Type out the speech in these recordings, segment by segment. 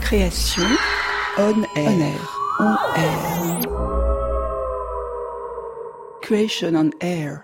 Création, on air. Creation on air.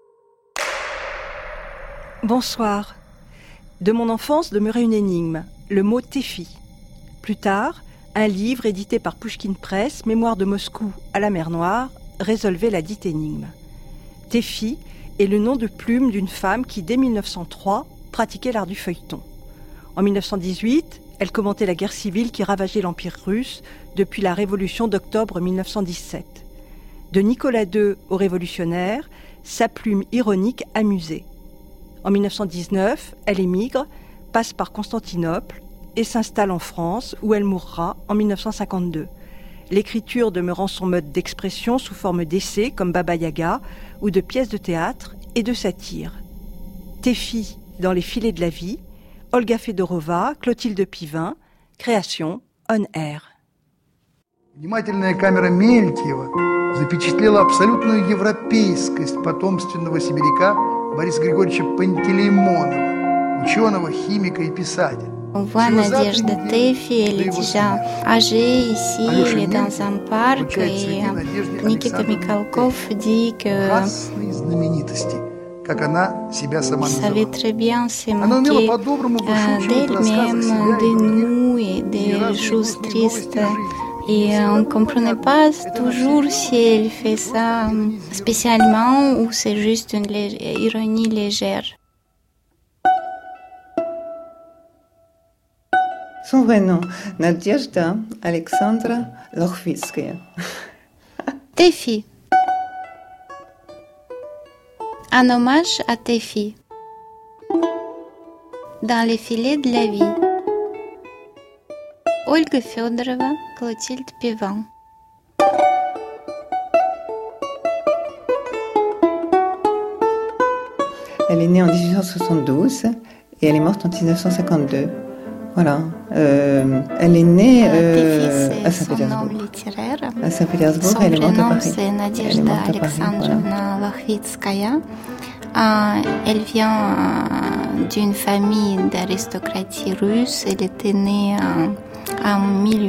Bonsoir. De mon enfance demeurait une énigme, le mot Téfi. Plus tard, un livre édité par Pushkin Press, Mémoire de Moscou à la mer Noire, résolvait la dite énigme. Téfi est le nom de plume d'une femme qui, dès 1903, pratiquait l'art du feuilleton. En 1918, elle commentait la guerre civile qui ravageait l'Empire russe depuis la révolution d'octobre 1917. De Nicolas II au révolutionnaire, sa plume ironique amusait. En 1919, elle émigre, passe par Constantinople et s'installe en France où elle mourra en 1952. L'écriture demeurant son mode d'expression sous forme d'essais comme Baba Yaga ou de pièces de théâtre et de satire. Téfi dans les filets de la vie, Olga Fedorova, Clotilde Pivin, création On Air. Внимательная камера Мельтьева запечатлела абсолютную европейскость потомственного сибиряка Бориса Григорьевича Пантелеймонова, ученого, химика и писателя. On voit Nadежда Téfi, elle est déjà âgée ici, elle est dans un parc et Nikita Mikhalkov dit que elle savait très bien se moquer d'elle-même, de nous et des choses tristes. Et on ne comprenait pas toujours si elle fait ça spécialement ou c'est juste une ironie légère. Son vrai nom, Nadezhda Alexandra Lokhvitskaya. Téfi. Un hommage à Téfi. Dans les filets de la vie. Olga Fedorova, Clotilde Pivin. Elle est née en 1872 et elle est morte en 1952. Voilà. Elle est née à Saint-Pétersbourg. À Saint-Pétersbourg, elle est morte à Paris. Son prénom, c'est Nadezhda Alexandrovna Lokhvitskaya. Elle vient d'une famille d'aristocratie russe. Elle était née en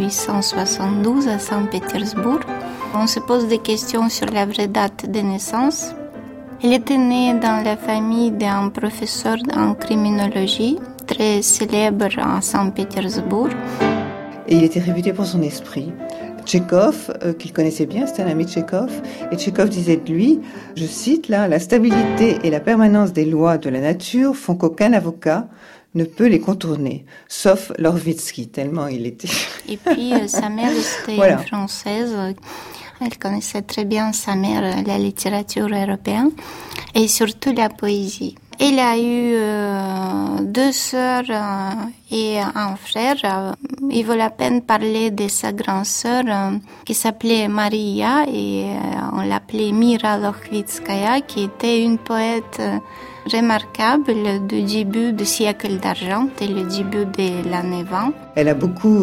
1872 à Saint-Pétersbourg. On se pose des questions sur la vraie date de naissance. Elle était née dans la famille d'un professeur en criminologie, très célèbre à Saint-Pétersbourg. Et il était réputé pour son esprit. Tchekhov, qu'il connaissait bien, c'était un ami de Tchekhov, et Tchekhov disait de lui, je cite là, la stabilité et la permanence des lois de la nature font qu'aucun avocat ne peut les contourner, sauf Lorvitsky, tellement il était... Et puis sa mère était une Française, elle connaissait très bien sa mère, la littérature européenne, et surtout la poésie. Elle a eu 2 sœurs et un frère. Il vaut la peine de parler de sa grande sœur qui s'appelait Maria et on l'appelait Mira Lokhvitskaya, qui était une poète remarquable du début du siècle d'argent et le début de l'année 20. Elle a beaucoup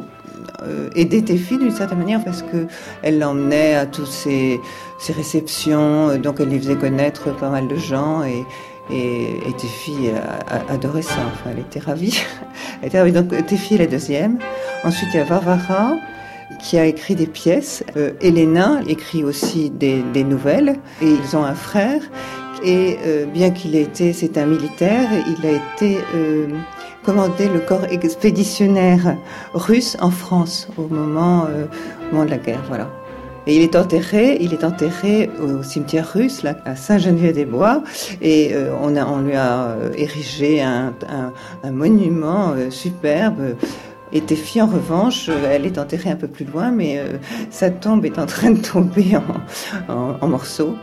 aidé Téfi d'une certaine manière parce qu'elle l'emmenait à toutes ses réceptions, donc elle lui faisait connaître pas mal de gens et Téfi adorait ça, enfin, elle était ravie. Donc Téfi est la deuxième. Ensuite il y a Varvara qui a écrit des pièces. Elena écrit aussi des nouvelles et ils ont un frère. Et bien c'est un militaire, il a été commandé le corps expéditionnaire russe en France au moment de la guerre, voilà. Et il est enterré au cimetière russe, là, à Saint-Geneviève-des-Bois, et on lui a érigé un monument superbe. Et Téfi, en revanche, elle est enterrée un peu plus loin, mais sa tombe est en train de tomber en morceaux.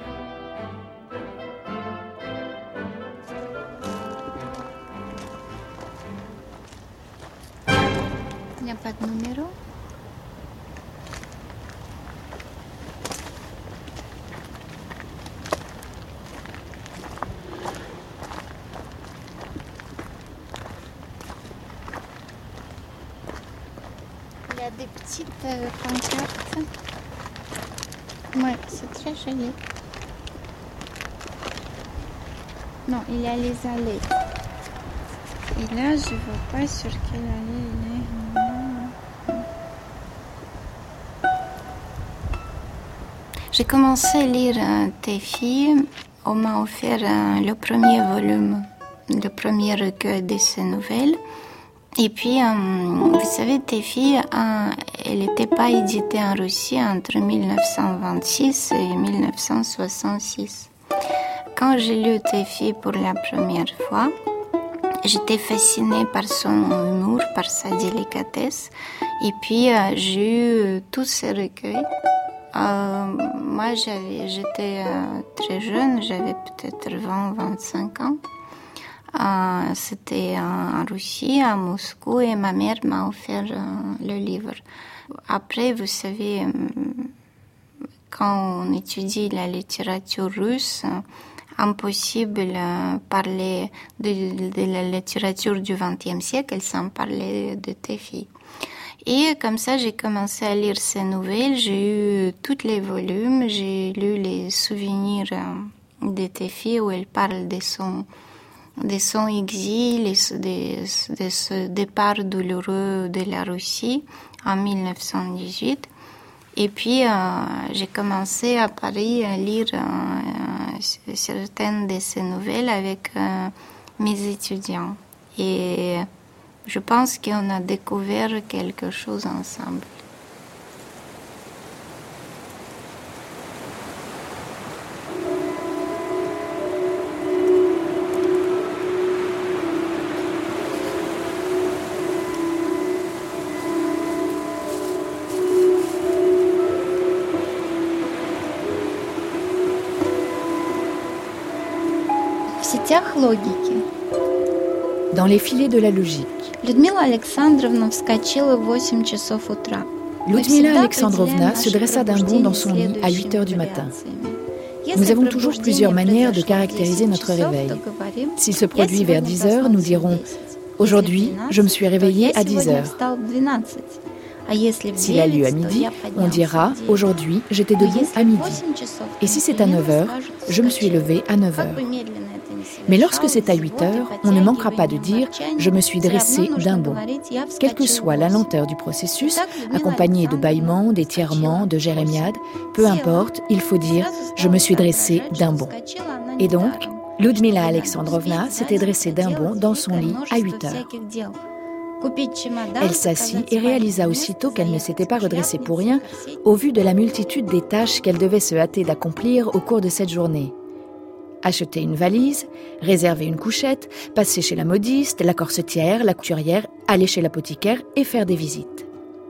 Il n'y a pas de numéro? Il y a des petites pancartes. Ouais, c'est très joli. Non, il y a les allées. Et là, je ne vois pas sur quelle allée il est. J'ai commencé à lire Tes filles. On m'a offert le premier volume, le premier recueil de ces nouvelles. Et puis, vous savez, Tes filles, elle n'était pas éditée en Russie entre 1926 et 1966. Quand j'ai lu Tes filles pour la première fois, j'étais fascinée par son humour, par sa délicatesse. Et puis, j'ai eu tous ces recueils. Moi, j'étais très jeune, j'avais peut-être 20-25 ans. C'était en Russie, à Moscou, et ma mère m'a offert le livre. Après, vous savez, quand on étudie la littérature russe, impossible de parler de la littérature du XXe siècle sans parler de Tes filles. Et comme ça, j'ai commencé à lire ces nouvelles. J'ai eu tous les volumes. J'ai lu les souvenirs de Tes filles où elle parle de son exil, de ce départ douloureux de la Russie en 1918. Et puis, j'ai commencé à Paris à lire certaines de ces nouvelles avec mes étudiants. Et je pense qu'on a découvert quelque chose ensemble. Dans les filets de la logique. Людмила Alexandrovna se dressa d'un bond dans son lit à 8 heures du matin. Nous avons toujours plusieurs manières de caractériser notre réveil. S'il se produit vers 10 heures, nous dirons « Aujourd'hui, je me suis réveillée à 10 heures ». S'il a lieu à midi, on dira « Aujourd'hui, j'étais debout à midi ». Et si c'est à 9 heures, je me suis levée à 9 heures. Mais lorsque c'est à 8 heures, on ne manquera pas de dire « je me suis dressée d'un bond ». Quelle que soit la lenteur du processus, accompagnée de bâillements, d'étirements, de jérémiades, peu importe, il faut dire « je me suis dressée d'un bond ». Et donc, Ludmila Alexandrovna s'était dressée d'un bond dans son lit à 8 heures. Elle s'assit et réalisa aussitôt qu'elle ne s'était pas redressée pour rien au vu de la multitude des tâches qu'elle devait se hâter d'accomplir au cours de cette journée. Acheter une valise, réserver une couchette, passer chez la modiste, la corsetière, la couturière, aller chez l'apothicaire et faire des visites.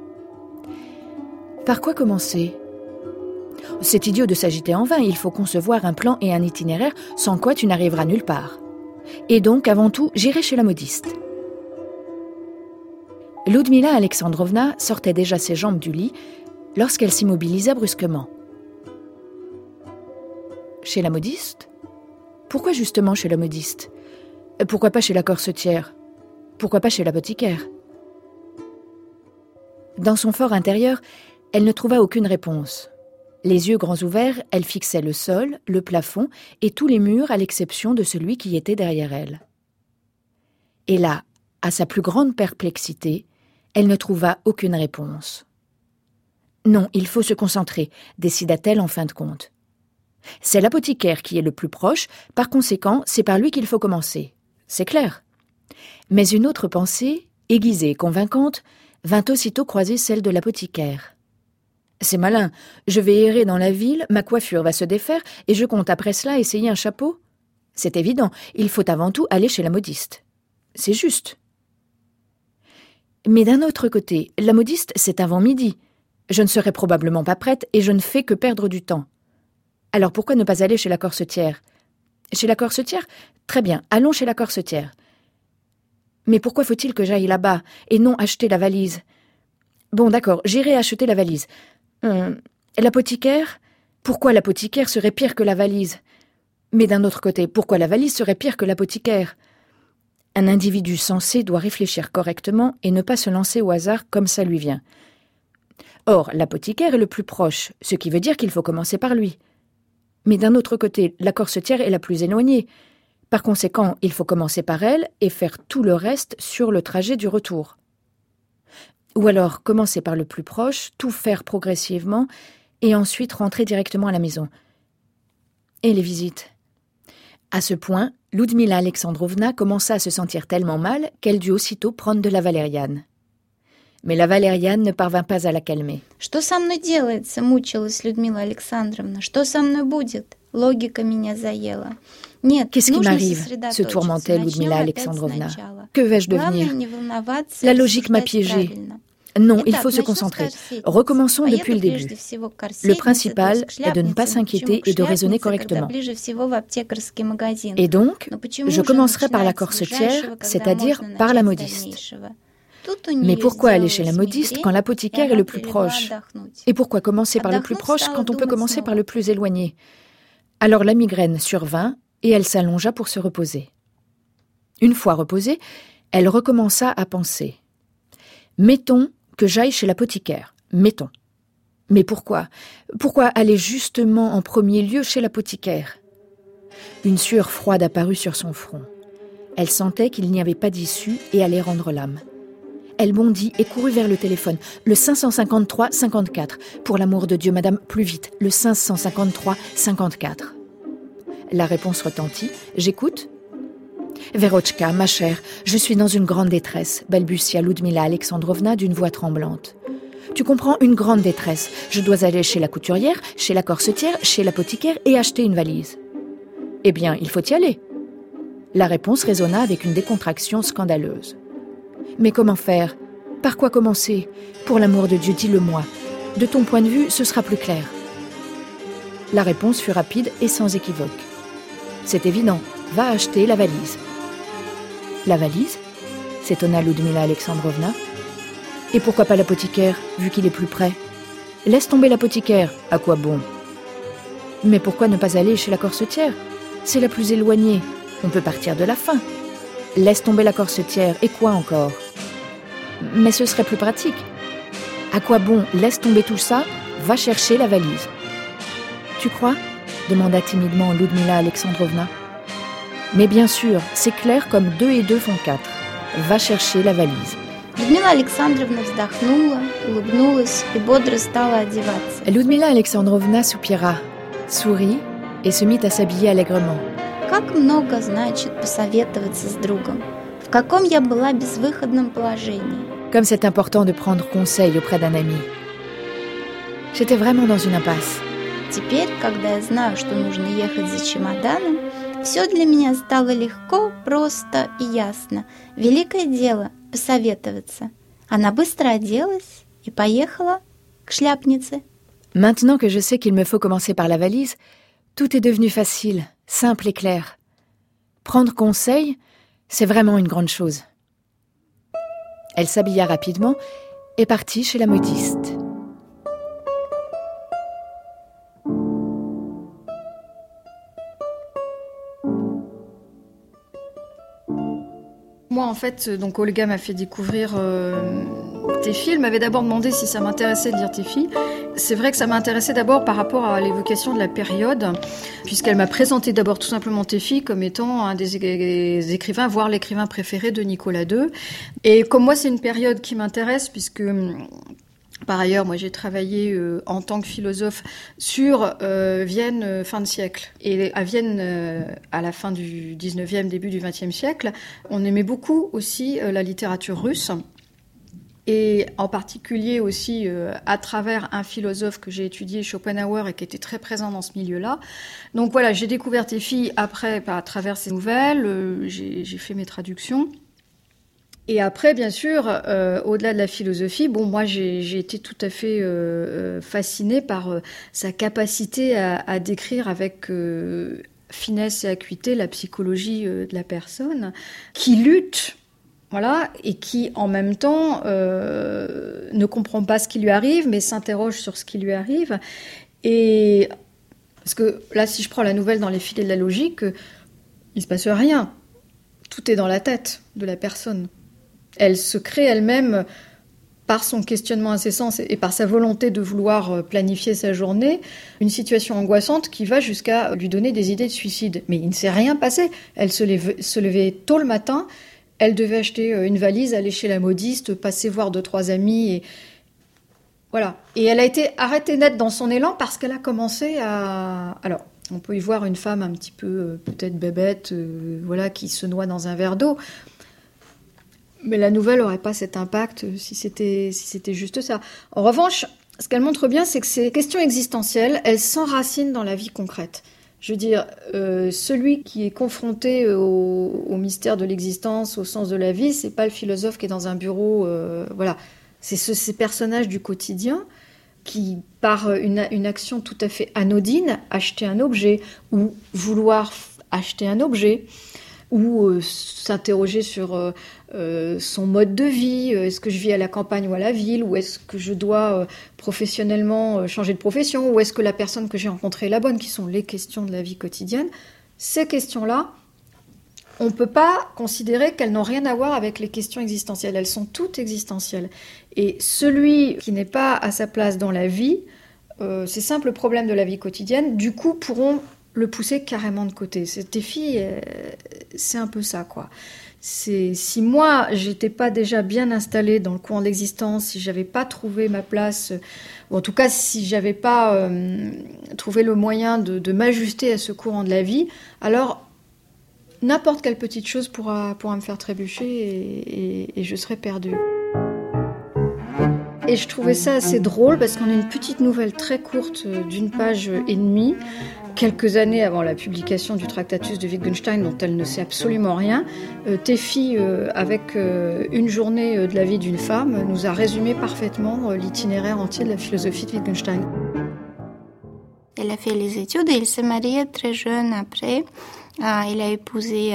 Par quoi commencer ? C'est idiot de s'agiter en vain, il faut concevoir un plan et un itinéraire sans quoi tu n'arriveras nulle part. Et donc, avant tout, j'irai chez la modiste. Ludmila Alexandrovna sortait déjà ses jambes du lit lorsqu'elle s'immobilisa brusquement. Chez la modiste ? Pourquoi justement chez la modiste ? Pourquoi pas chez la corsetière ? Pourquoi pas chez l'apothicaire ? Dans son fort intérieur, elle ne trouva aucune réponse. Les yeux grands ouverts, elle fixait le sol, le plafond et tous les murs à l'exception de celui qui était derrière elle. Et là, à sa plus grande perplexité, elle ne trouva aucune réponse. Non, il faut se concentrer, décida-t-elle en fin de compte. C'est l'apothicaire qui est le plus proche, par conséquent, c'est par lui qu'il faut commencer. C'est clair. Mais une autre pensée, aiguisée et convaincante, vint aussitôt croiser celle de l'apothicaire. C'est malin, je vais errer dans la ville, ma coiffure va se défaire, et je compte après cela essayer un chapeau. C'est évident, il faut avant tout aller chez la modiste. C'est juste. Mais d'un autre côté, la modiste, c'est avant midi. Je ne serai probablement pas prête, et je ne fais que perdre du temps. Alors pourquoi ne pas aller chez la corsetière ? Chez la corsetière ? Très bien, allons chez la corsetière. Mais pourquoi faut-il que j'aille là-bas et non acheter la valise ? Bon, d'accord, j'irai acheter la valise. L'apothicaire ? Pourquoi l'apothicaire serait pire que la valise ? Mais d'un autre côté, pourquoi la valise serait pire que l'apothicaire ? Un individu sensé doit réfléchir correctement et ne pas se lancer au hasard comme ça lui vient. Or, l'apothicaire est le plus proche, ce qui veut dire qu'il faut commencer par lui. Mais d'un autre côté, la corsetière est la plus éloignée. Par conséquent, il faut commencer par elle et faire tout le reste sur le trajet du retour. Ou alors commencer par le plus proche, tout faire progressivement et ensuite rentrer directement à la maison. Et les visites? À ce point, Ludmila Alexandrovna commença à se sentir tellement mal qu'elle dut aussitôt prendre de la valériane. Mais la valériane ne parvint pas à la calmer. Что со мной делается, мучилась Людмила Александровна. Что со мной будет? Логика меня заела. Нет, qu'est-ce qui m'arrive? Se tourmentait Ludmila Alexandrovna. Que vais-je devenir? La logique m'a piégée. Non, il faut se concentrer. Recommençons depuis le début. Le principal est de ne pas s'inquiéter et de raisonner correctement. Et donc, je commencerai par la corsetière, c'est-à-dire par la modiste. Mais pourquoi aller chez la modiste quand l'apothicaire est le plus proche? Et pourquoi commencer par le plus proche quand on peut commencer par le plus éloigné? Alors la migraine survint et elle s'allongea pour se reposer. Une fois reposée, elle recommença à penser. Mettons que j'aille chez l'apothicaire. Mettons. Mais pourquoi? Pourquoi aller justement en premier lieu chez l'apothicaire? Une sueur froide apparut sur son front. Elle sentait qu'il n'y avait pas d'issue et allait rendre l'âme. Elle bondit et courut vers le téléphone. Le 553-54. Pour l'amour de Dieu, madame, plus vite. Le 553-54. La réponse retentit. J'écoute. Verochka, ma chère, je suis dans une grande détresse, balbutia Ludmila Alexandrovna d'une voix tremblante. Tu comprends, une grande détresse. Je dois aller chez la couturière, chez la corsetière, chez l'apothicaire et acheter une valise. Eh bien, il faut y aller. La réponse résonna avec une décontraction scandaleuse. Mais comment faire? Par quoi commencer? Pour l'amour de Dieu, dis-le-moi. De ton point de vue, ce sera plus clair. La réponse fut rapide et sans équivoque. C'est évident, va acheter la valise. La valise? S'étonna Ludmila Alexandrovna. Et pourquoi pas l'apothicaire, vu qu'il est plus près? Laisse tomber l'apothicaire, à quoi bon? Mais pourquoi ne pas aller chez la corsetière? C'est la plus éloignée, on peut partir de la fin. Laisse tomber la corsetière, et quoi encore? Mais ce serait plus pratique. À quoi bon? Laisse tomber tout ça, va chercher la valise. Tu crois? Demanda timidement Ludmila Alexandrovna. Mais bien sûr, c'est clair comme 2 et 2 font 4. Va chercher la valise. Людмила Александровна вздохнула, улыбнулась и бодро стала одеваться. Ludmila Alexandrovna soupira, sourit et se mit à s'habiller allègrement. Как много значит посоветоваться с другом. В каком я была безвыходном положении. Comme c'est important de prendre conseil auprès d'un ami. J'étais vraiment dans une impasse. Теперь, когда я знаю, что нужно ехать за чемоданом, все для меня стало легко, просто и ясно. Великое дело — посоветоваться. Она быстро оделась и поехала к шляпнице. Maintenant que je sais qu'il me faut commencer par la valise, tout est devenu facile, simple et clair. Prendre conseil, c'est vraiment une grande chose. Elle s'habilla rapidement et partit chez la modiste. Moi, en fait, donc Olga m'a fait découvrir tes filles. Elle m'avait d'abord demandé si ça m'intéressait de lire tes filles. C'est vrai que ça m'intéressait d'abord par rapport à l'évocation de la période, puisqu'elle m'a présenté d'abord tout simplement tes filles comme étant un des écrivains, voire l'écrivain préféré de Nicolas II. Et comme moi, c'est une période qui m'intéresse, puisque... Par ailleurs, moi, j'ai travaillé en tant que philosophe sur Vienne fin de siècle. Et à Vienne, à la fin du 19e, début du 20e siècle, on aimait beaucoup aussi la littérature russe. Et en particulier aussi à travers un philosophe que j'ai étudié, Schopenhauer, et qui était très présent dans ce milieu-là. Donc voilà, j'ai découvert tes filles après, à travers ces nouvelles, j'ai fait mes traductions. Et après, bien sûr, au-delà de la philosophie, bon, moi, j'ai été tout à fait fascinée par sa capacité à décrire avec finesse et acuité la psychologie de la personne, qui lutte, voilà, et qui, en même temps, ne comprend pas ce qui lui arrive, mais s'interroge sur ce qui lui arrive. Et parce que là, si je prends la nouvelle dans les filets de la logique, il se passe rien. Tout est dans la tête de la personne. Elle se crée elle-même par son questionnement incessant et par sa volonté de vouloir planifier sa journée, une situation angoissante qui va jusqu'à lui donner des idées de suicide. Mais il ne s'est rien passé. Elle se levait tôt le matin, elle devait acheter une valise, aller chez la modiste, passer voir 2-3 amis Voilà. Et elle a été arrêtée net dans son élan parce qu'elle a commencé à... Alors, on peut y voir une femme un petit peu, peut-être bébête, voilà, qui se noie dans un verre d'eau. Mais la nouvelle n'aurait pas cet impact si c'était juste ça. En revanche, ce qu'elle montre bien, c'est que ces questions existentielles, elles s'enracinent dans la vie concrète. Je veux dire, celui qui est confronté au mystère de l'existence, au sens de la vie, c'est pas le philosophe qui est dans un bureau, voilà. C'est ces personnages du quotidien qui, par une action tout à fait anodine, acheter un objet ou vouloir acheter un objet ou s'interroger sur son mode de vie. Est-ce que je vis à la campagne ou à la ville? Ou est-ce que je dois professionnellement changer de profession? Ou est-ce que la personne que j'ai rencontrée est la bonne? Qui sont les questions de la vie quotidienne. Ces questions-là, on ne peut pas considérer qu'elles n'ont rien à voir avec les questions existentielles. Elles sont toutes existentielles. Et celui qui n'est pas à sa place dans la vie, ces simples problèmes de la vie quotidienne, du coup, pourront le pousser carrément de côté. Tes filles, c'est un peu ça, quoi. Si moi, j'étais pas déjà bien installée dans le courant de l'existence, si j'avais pas trouvé ma place, ou en tout cas, si j'avais pas trouvé le moyen de m'ajuster à ce courant de la vie, alors n'importe quelle petite chose pourra me faire trébucher et je serais perdue. Et je trouvais ça assez drôle parce qu'on a une petite nouvelle très courte d'une page et demie, quelques années avant la publication du Tractatus de Wittgenstein, dont elle ne sait absolument rien. Teffi, avec une journée de la vie d'une femme, nous a résumé parfaitement l'itinéraire entier de la philosophie de Wittgenstein. Elle a fait les études et elle s'est mariée très jeune après. Elle a épousé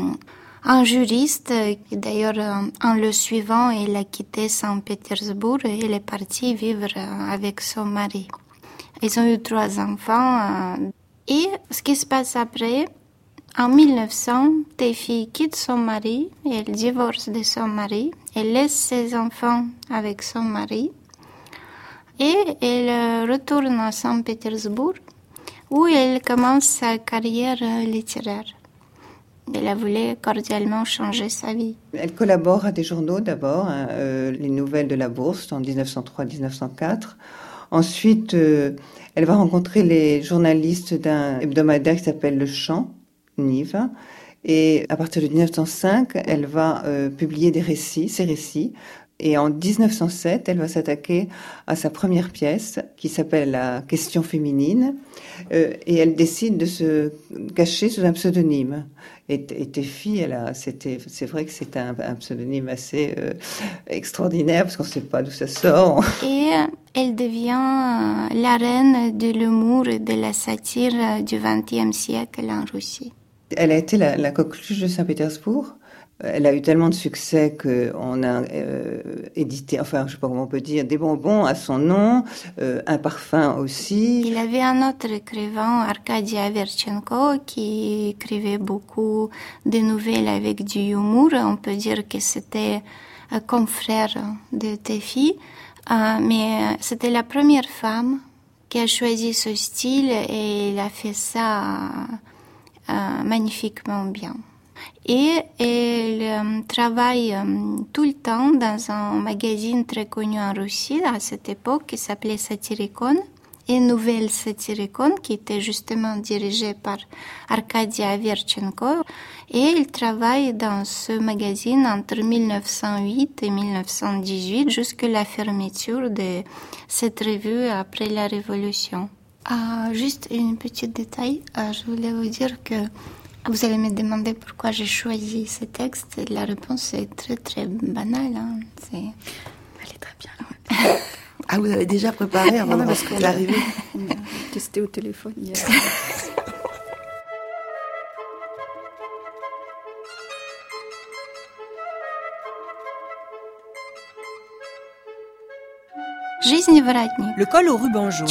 un juriste. D'ailleurs, en le suivant, elle a quitté Saint-Pétersbourg et elle est partie vivre avec son mari. Ils ont eu 3 enfants. Et ce qui se passe après, en 1900, Teffi quitte son mari, elle divorce de son mari, elle laisse ses enfants avec son mari et elle retourne à Saint-Pétersbourg où elle commence sa carrière littéraire. Elle a voulu cordialement changer sa vie. Elle collabore à des journaux d'abord, les Nouvelles de la Bourse en 1903-1904. Ensuite, elle va rencontrer les journalistes d'un hebdomadaire qui s'appelle Le Champ, Nive. Et à partir de 1905, elle va publier ses récits. Et en 1907, elle va s'attaquer à sa première pièce qui s'appelle La question féminine. Et elle décide de se cacher sous un pseudonyme. Et Teffi, c'est vrai que c'est un pseudonyme assez extraordinaire parce qu'on ne sait pas d'où ça sort. Et elle devient la reine de l'humour et de la satire du XXe siècle en Russie. Elle a été la coqueluche de Saint-Pétersbourg. Elle a eu tellement de succès qu'on a édité, enfin, je ne sais pas comment on peut dire, des bonbons à son nom, un parfum aussi. Il y avait un autre écrivain, Arkady Averchenko, qui écrivait beaucoup de nouvelles avec du humour. On peut dire que c'était un confrère de Teffi, mais c'était la première femme qui a choisi ce style et elle a fait ça magnifiquement bien. Et elle travaille tout le temps dans un magazine très connu en Russie à cette époque qui s'appelait Satyricon et Nouvelle Satyricon qui était justement dirigée par Arkady Averchenko. Et elle travaille dans ce magazine entre 1908 et 1918 jusqu'à la fermeture de cette revue après la Révolution. Juste un petit détail, je voulais vous dire que vous allez me demander pourquoi j'ai choisi ce texte. La réponse est très très banale. Elle est très bien. Ah, vous avez déjà préparé avant qu'elle arrive? On a testé au téléphone hier. Le col aux rubans jaunes.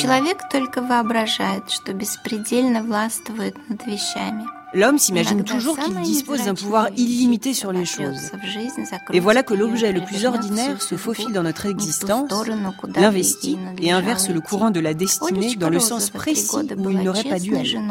L'homme s'imagine toujours qu'il dispose d'un pouvoir illimité sur les choses. Et voilà que l'objet le plus ordinaire se faufile dans notre existence, l'investit et inverse le courant de la destinée dans le sens précis où il n'aurait pas dû aller.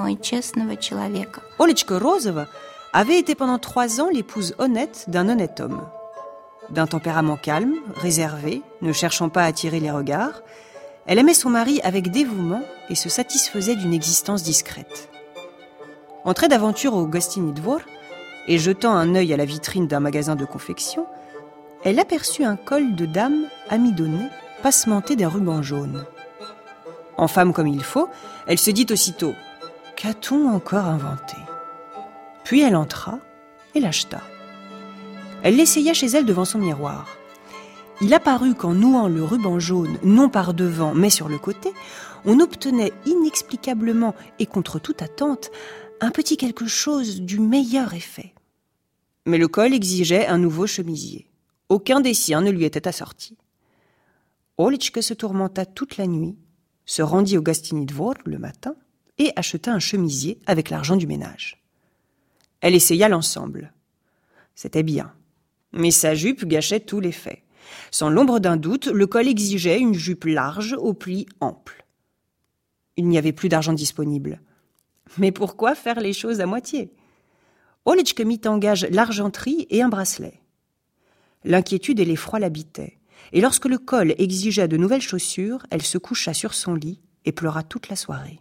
Olechka Rozova avait été pendant 3 ans l'épouse honnête d'un honnête homme. D'un tempérament calme, réservé, ne cherchant pas à attirer les regards, elle aimait son mari avec dévouement et se satisfaisait d'une existence discrète. Entrée d'aventure au Gostiny Dvor et jetant un œil à la vitrine d'un magasin de confection, elle aperçut un col de dame amidonné, passementé d'un ruban jaune. En femme comme il faut, elle se dit aussitôt « Qu'a-t-on encore inventé ?» Puis elle entra et l'acheta. Elle l'essaya chez elle devant son miroir. Il apparut qu'en nouant le ruban jaune, non par devant, mais sur le côté, on obtenait inexplicablement et contre toute attente un petit quelque chose du meilleur effet. Mais le col exigeait un nouveau chemisier. Aucun des siens ne lui était assorti. Olitchka se tourmenta toute la nuit, se rendit au Gostiny Dvor le matin et acheta un chemisier avec l'argent du ménage. Elle essaya l'ensemble. C'était bien. Mais sa jupe gâchait tout l'effet. Sans l'ombre d'un doute, le col exigeait une jupe large aux plis amples. Il n'y avait plus d'argent disponible. Mais pourquoi faire les choses à moitié ? Olitchka mit en gage l'argenterie et un bracelet. L'inquiétude et l'effroi l'habitaient, et lorsque le col exigea de nouvelles chaussures, elle se coucha sur son lit et pleura toute la soirée.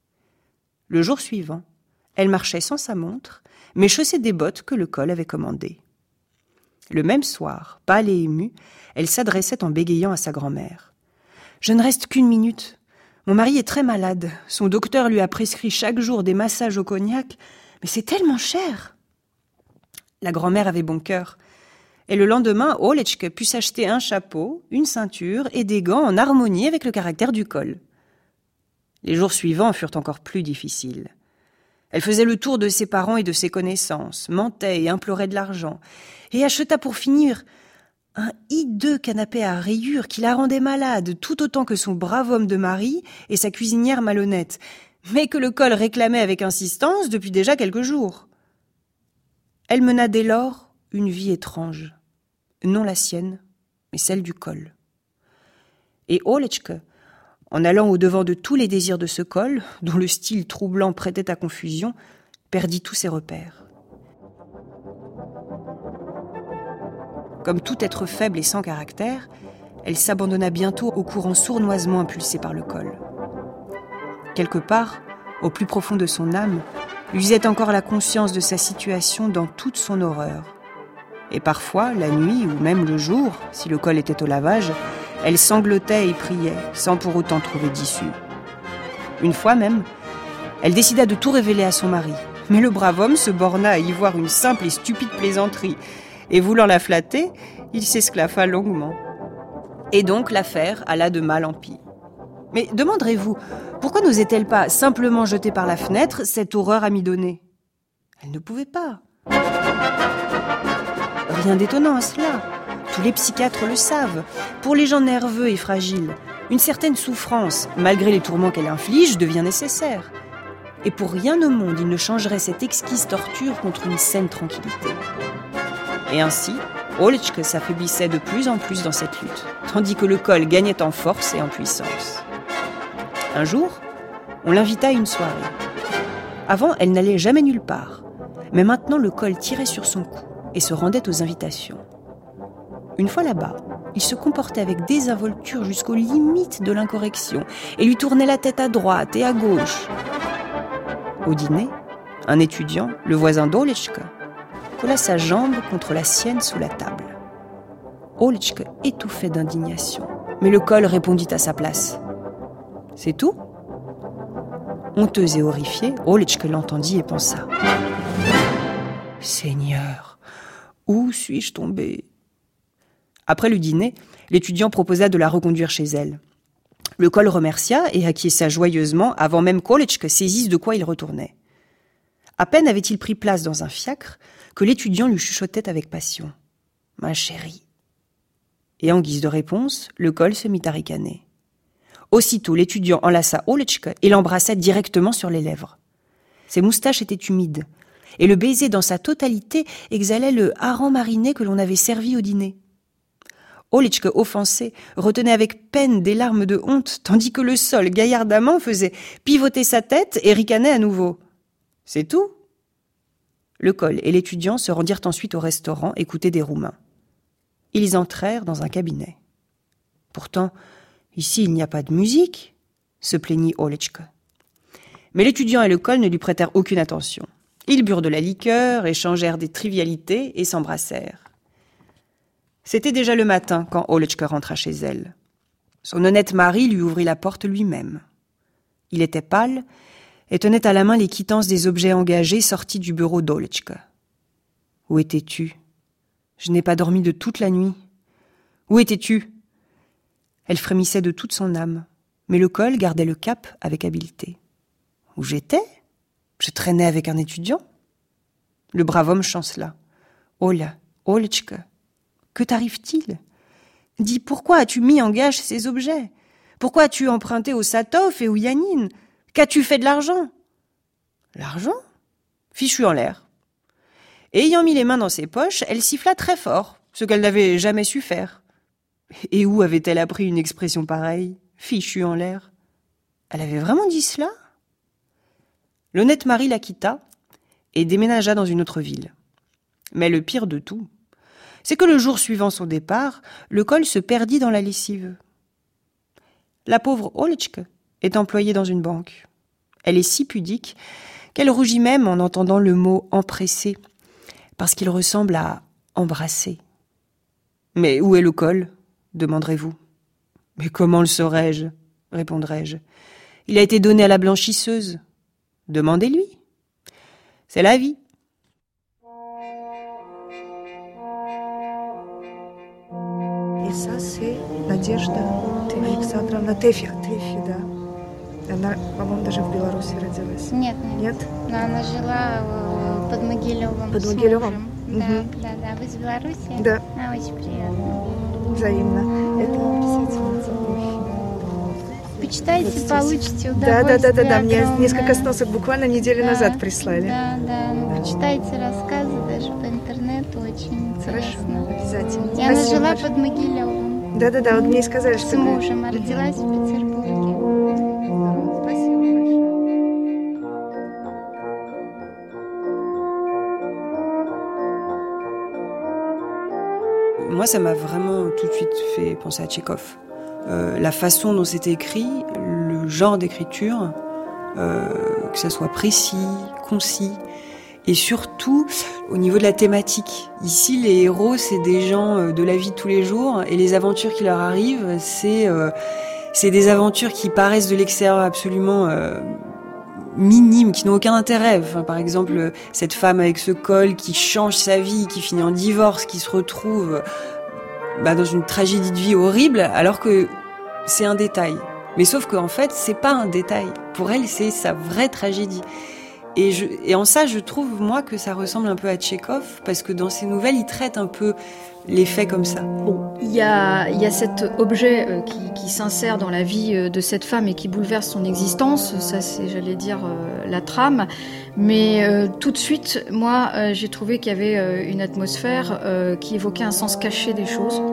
Le jour suivant, elle marchait sans sa montre, mais chaussait des bottes que le col avait commandées. Le même soir, pâle et émue, elle s'adressait en bégayant à sa grand-mère. « Je ne reste qu'une minute. Mon mari est très malade. Son docteur lui a prescrit chaque jour des massages au cognac, mais c'est tellement cher !» La grand-mère avait bon cœur. Et le lendemain, Olitchka put s'acheter un chapeau, une ceinture et des gants en harmonie avec le caractère du col. Les jours suivants furent encore plus difficiles. Elle faisait le tour de ses parents et de ses connaissances, mentait et implorait de l'argent, et acheta pour finir un hideux canapé à rayures qui la rendait malade, tout autant que son brave homme de mari et sa cuisinière malhonnête, mais que le col réclamait avec insistance depuis déjà quelques jours. Elle mena dès lors une vie étrange, non la sienne, mais celle du col. Et Olitchka, en allant au-devant de tous les désirs de ce col, dont le style troublant prêtait à confusion, perdit tous ses repères. Comme tout être faible et sans caractère, elle s'abandonna bientôt au courant sournoisement impulsé par le col. Quelque part, au plus profond de son âme, luisait encore la conscience de sa situation dans toute son horreur. Et parfois, la nuit ou même le jour, si le col était au lavage, elle sanglotait et priait, sans pour autant trouver d'issue. Une fois même, elle décida de tout révéler à son mari. Mais le brave homme se borna à y voir une simple et stupide plaisanterie. Et voulant la flatter, il s'esclaffa longuement. Et donc l'affaire alla de mal en pis. Mais demanderez-vous, pourquoi n'osait-elle pas simplement jeter par la fenêtre cette horreur amidonnée ? Elle ne pouvait pas. Rien d'étonnant à cela. Tous les psychiatres le savent. Pour les gens nerveux et fragiles, une certaine souffrance, malgré les tourments qu'elle inflige, devient nécessaire. Et pour rien au monde, il ne changerait cette exquise torture contre une saine tranquillité. Et ainsi, Olitchka s'affaiblissait de plus en plus dans cette lutte, tandis que le col gagnait en force et en puissance. Un jour, on l'invita à une soirée. Avant, elle n'allait jamais nulle part, mais maintenant le col tirait sur son cou et se rendait aux invitations. Une fois là-bas, il se comportait avec désinvolture jusqu'aux limites de l'incorrection et lui tournait la tête à droite et à gauche. Au dîner, un étudiant, le voisin d'Olitchka, colla sa jambe contre la sienne sous la table. Olitchka étouffait d'indignation, mais le col répondit à sa place. « C'est tout ?» Honteuse et horrifiée, Olitchka l'entendit et pensa. « Seigneur, où suis-je tombée ?» Après le dîner, l'étudiant proposa de la reconduire chez elle. Le col remercia et acquiesça joyeusement avant même qu'Olitchka saisisse de quoi il retournait. À peine avait-il pris place dans un fiacre que l'étudiant lui chuchotait avec passion. « Ma chérie !» Et en guise de réponse, le col se mit à ricaner. Aussitôt, l'étudiant enlaça Olitchka et l'embrassa directement sur les lèvres. Ses moustaches étaient humides, et le baiser dans sa totalité exhalait le hareng mariné que l'on avait servi au dîner. Olitchka, offensée, retenait avec peine des larmes de honte, tandis que le sol, gaillardamment, faisait pivoter sa tête et ricanait à nouveau. « C'est tout ?» Le col et l'étudiant se rendirent ensuite au restaurant écouter des Roumains. Ils entrèrent dans un cabinet. « Pourtant, ici il n'y a pas de musique », se plaignit Olechka. Mais l'étudiant et le col ne lui prêtèrent aucune attention. Ils burent de la liqueur, échangèrent des trivialités et s'embrassèrent. C'était déjà le matin quand Olechka rentra chez elle. Son honnête mari lui ouvrit la porte lui-même. Il était pâle et tenait à la main les quittances des objets engagés sortis du bureau d'Olechka. « Où étais-tu ? Je n'ai pas dormi de toute la nuit. Où étais-tu » Elle frémissait de toute son âme, mais le col gardait le cap avec habileté. « Où j'étais ? Je traînais avec un étudiant. » Le brave homme chancela. « Ola, Olechka, que t'arrive-t-il ? Dis, pourquoi as-tu mis en gage ces objets ? Pourquoi as-tu emprunté au Satov et au Yanin ? Qu'as-tu fait de l'argent ? » ?»« L'argent ? Fichu en l'air. » Et ayant mis les mains dans ses poches, elle siffla très fort, ce qu'elle n'avait jamais su faire. Et où avait-elle appris une expression pareille ? Fichu en l'air. Elle avait vraiment dit cela ? L'honnête mari la quitta et déménagea dans une autre ville. Mais le pire de tout, c'est que le jour suivant son départ, le col se perdit dans la lessive. La pauvre Olechka est employée dans une banque. Elle est si pudique qu'elle rougit même en entendant le mot « empresser », parce qu'il ressemble à « embrasser ». « Mais où est le col ?» demanderez-vous. « Mais comment le saurais-je » répondrai-je. « Il a été donné à la blanchisseuse. » Demandez-lui. C'est la vie. Et ça, c'est Надежда Александровна Тэфи, да. Она, по-моему, даже в Беларуси родилась. Нет. Нет? Но она жила под Могилевым. Под Могилевым? Да. Вы из Беларуси? Да. Очень приятно. Взаимно. Это писательница Тэфи. Почитайте, получите удовольствие. Да. Мне несколько сносок буквально неделю назад прислали. Да. Почитайте рассказы даже по интернету, очень интересно. Хорошо, обязательно. И она жила под Могилевым. Да, вот мне сказали, что... С мужем, родилась в Петербурге. Спасибо большое. Moi, ça m'a vraiment tout de suite fait penser à Tchekhov. La façon dont c'est écrit, le genre d'écriture, que ça soit précis, concis, et surtout au niveau de la thématique. Ici, les héros, c'est des gens de la vie de tous les jours, et les aventures qui leur arrivent, c'est des aventures qui paraissent de l'extérieur absolument minimes, qui n'ont aucun intérêt. Enfin, par exemple, cette femme avec ce col qui change sa vie, qui finit en divorce, qui se retrouve dans une tragédie de vie horrible, alors que c'est un détail. Mais sauf qu'en fait, c'est pas un détail. Pour elle, c'est sa vraie tragédie. Et en ça, je trouve, moi, que ça ressemble un peu à Tchekhov, parce que dans ses nouvelles, il traite un peu les faits comme ça. Bon, il y a cet objet qui s'insère dans la vie de cette femme et qui bouleverse son existence. Ça, c'est, j'allais dire, la trame. Mais tout de suite, moi, j'ai trouvé qu'il y avait une atmosphère qui évoquait un sens caché des choses.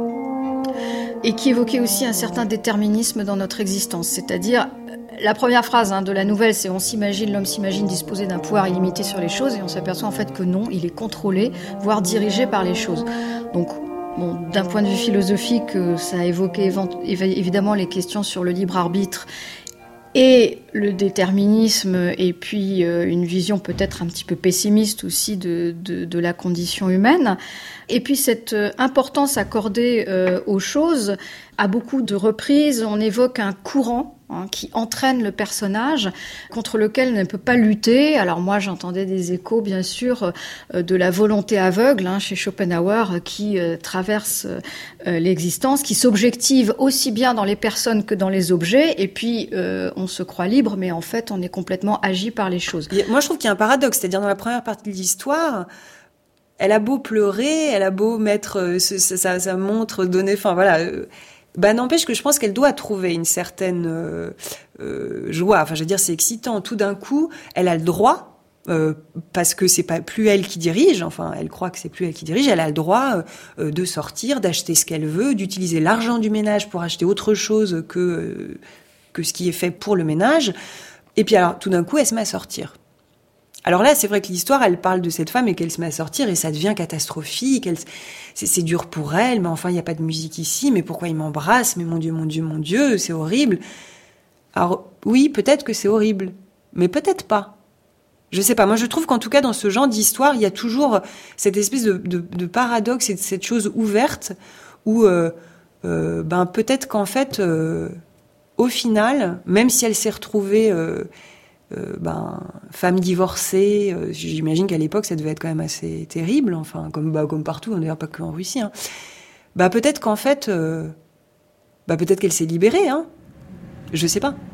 Et qui évoquait aussi un certain déterminisme dans notre existence. C'est-à-dire, la première phrase de la nouvelle, c'est l'homme s'imagine disposer d'un pouvoir illimité sur les choses, et on s'aperçoit en fait que non, il est contrôlé, voire dirigé par les choses. Donc, bon, d'un point de vue philosophique, ça a évoqué évidemment les questions sur le libre arbitre et le déterminisme, et puis une vision peut-être un petit peu pessimiste aussi de la condition humaine. Et puis cette importance accordée aux choses, à beaucoup de reprises, on évoque un courant qui entraîne le personnage, contre lequel on ne peut pas lutter. Alors moi, j'entendais des échos, bien sûr, de la volonté aveugle chez Schopenhauer, qui traverse l'existence, qui s'objective aussi bien dans les personnes que dans les objets, et puis on se croit libre, mais en fait, on est complètement agi par les choses. Moi, je trouve qu'il y a un paradoxe, c'est-à-dire dans la première partie de l'histoire, elle a beau pleurer, elle a beau mettre sa montre donnée, enfin voilà... n'empêche que je pense qu'elle doit trouver une certaine joie. Enfin, je veux dire, c'est excitant. Tout d'un coup, elle a le droit, parce que c'est pas plus elle qui dirige. Enfin, elle croit que c'est plus elle qui dirige. Elle a le droit de sortir, d'acheter ce qu'elle veut, d'utiliser l'argent du ménage pour acheter autre chose que ce qui est fait pour le ménage. Et puis alors, tout d'un coup, elle se met à sortir. Alors là, c'est vrai que l'histoire, elle parle de cette femme et qu'elle se met à sortir et ça devient catastrophique. C'est dur pour elle, mais enfin, il n'y a pas de musique ici. Mais pourquoi il m'embrasse? Mais mon Dieu, mon Dieu, mon Dieu, c'est horrible. Alors oui, peut-être que c'est horrible, mais peut-être pas. Je sais pas. Moi, je trouve qu'en tout cas, dans ce genre d'histoire, il y a toujours cette espèce de paradoxe et de cette chose ouverte où peut-être qu'en fait, au final, même si elle s'est retrouvée femme divorcée, j'imagine qu'à l'époque ça devait être quand même assez terrible, enfin comme partout, d'ailleurs pas que en Russie. Hein. Peut-être qu'en fait, peut-être qu'elle s'est libérée, hein. Je sais pas.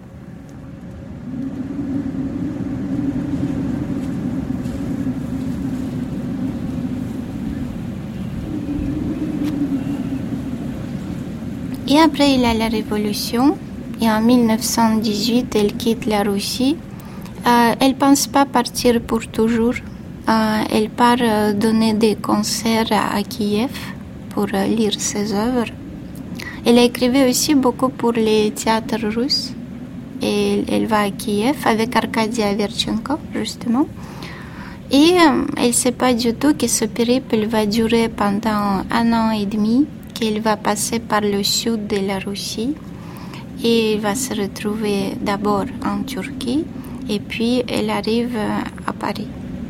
Et après, il y a la Révolution. Et en 1918, elle quitte la Russie. Elle ne pense pas partir pour toujours. Elle part donner des concerts à Kiev pour lire ses œuvres. Elle écrivait aussi beaucoup pour les théâtres russes. Et elle va à Kiev avec Arkady Averchenko, justement. Et elle ne sait pas du tout que ce périple va durer pendant 1 an et demi, qu'elle va passer par le sud de la Russie. Et elle va se retrouver d'abord en Turquie, et puis elle arrive à Paris.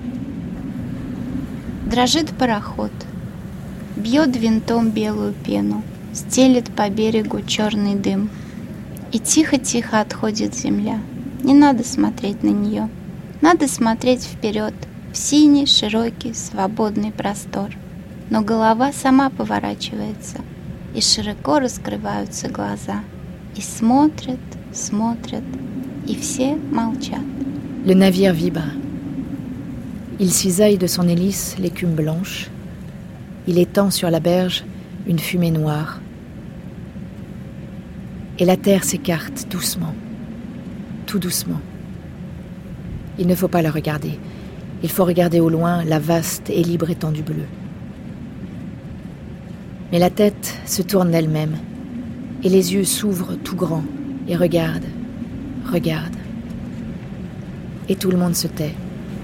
Дрожит пароход, бьет винтом белую пену, стелет по берегу черный дым. И тихо-тихо отходит земля. Не надо смотреть на нее. Надо смотреть вперед, в синий, широкий, свободный простор. Но голова сама поворачивается, и широко раскрываются глаза. И смотрят, et все молчат. Le navire vibre. Il cisaille de son hélice l'écume blanche. Il étend sur la berge une fumée noire. Et la terre s'écarte doucement, tout doucement. Il ne faut pas la regarder. Il faut regarder au loin la vaste et libre étendue bleue. Mais la tête se tourne d'elle-même. Et les yeux s'ouvrent tout grands et regardent. Et tout le monde se tait.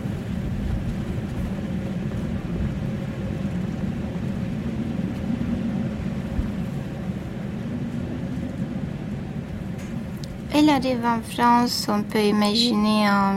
Elle arrive en France, on peut imaginer en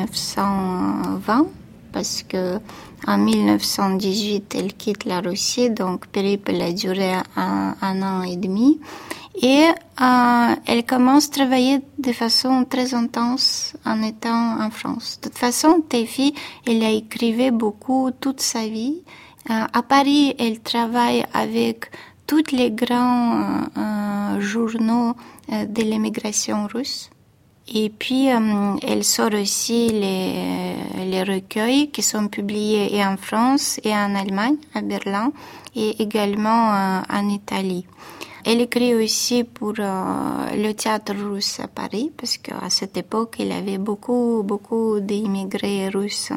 1920, parce que en 1918, elle quitte la Russie, donc le périple a duré un an et demi. Et elle commence à travailler de façon très intense en étant en France. De toute façon, Teffy, elle a écrivé beaucoup toute sa vie. À Paris, elle travaille avec tous les grands journaux de l'émigration russe. Et puis, elle sort aussi les recueils qui sont publiés et en France et en Allemagne, à Berlin, et également en Italie. Elle écrit aussi pour le théâtre russe à Paris, parce qu'à cette époque, il y avait beaucoup d'immigrés russes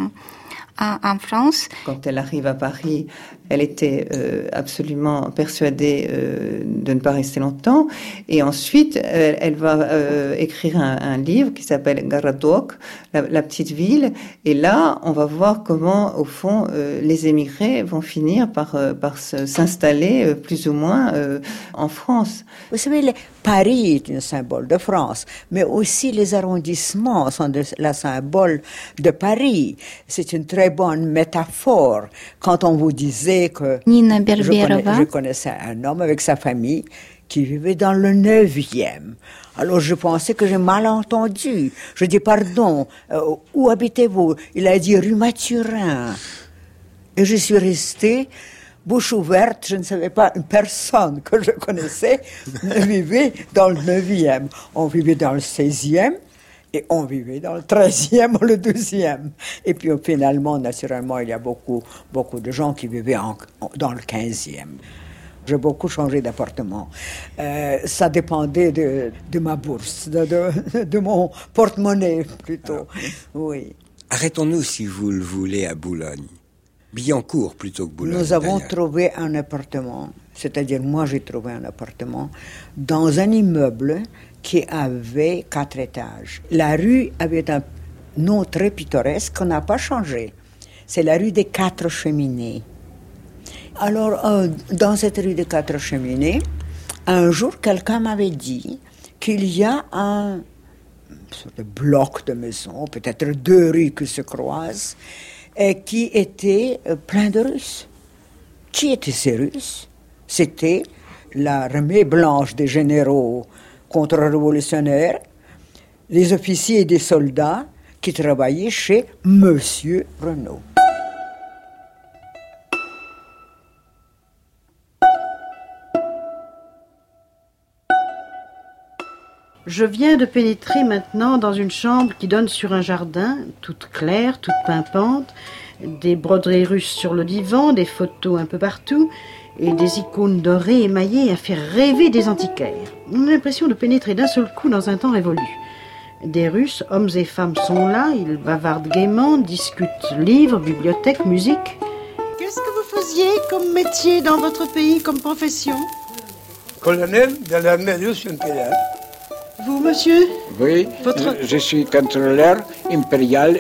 en France. Quand elle arrive à Paris, elle était absolument persuadée de ne pas rester longtemps. Et ensuite, elle va écrire un livre qui s'appelle Garadok, la petite ville. Et là, on va voir comment, au fond, les émigrés vont finir par s'installer plus ou moins en France. Vous savez, Paris est un symbole de France, mais aussi les arrondissements sont le symbole de Paris. C'est une très bonne métaphore. Quand on vous disait que je connaissais un homme avec sa famille qui vivait dans le 9e. Alors je pensais que j'ai mal entendu. Je dis pardon, où habitez-vous? Il a dit rue Mathurin. Et je suis restée bouche ouverte, je ne savais pas, une personne que je connaissais vivait dans le 9e. On vivait dans le 16e. Et on vivait dans le 13e ou le 12e. Et puis finalement, naturellement, il y a beaucoup de gens qui vivaient dans le 15e. J'ai beaucoup changé d'appartement. Ça dépendait de ma bourse, de mon porte-monnaie plutôt. Oui. Arrêtons-nous, si vous le voulez, à Boulogne. Billancourt plutôt que Boulogne. Nous avons trouvé un appartement, c'est-à-dire moi j'ai trouvé un appartement dans un immeuble qui avait 4 étages. La rue avait un nom très pittoresque qu'on n'a pas changé. C'est la rue des Quatre Cheminées. Alors, dans cette rue des Quatre Cheminées, un jour, quelqu'un m'avait dit qu'il y a un sorte de bloc de maisons, peut-être 2 rues qui se croisent, et qui étaient pleins de Russes. Qui étaient ces Russes? C'était l'armée blanche des généraux contre-révolutionnaires, les officiers et des soldats qui travaillaient chez Monsieur Renault. Je viens de pénétrer maintenant dans une chambre qui donne sur un jardin, toute claire, toute pimpante, des broderies russes sur le divan, des photos un peu partout, et des icônes dorées émaillées à faire rêver des antiquaires. On a l'impression de pénétrer d'un seul coup dans un temps révolu. Des Russes, hommes et femmes, sont là, ils bavardent gaiement, discutent livres, bibliothèques, musique. Qu'est-ce que vous faisiez comme métier dans votre pays, comme profession? Colonel de l'armée russe impériale. Vous, monsieur? Oui, je suis contrôleur impérial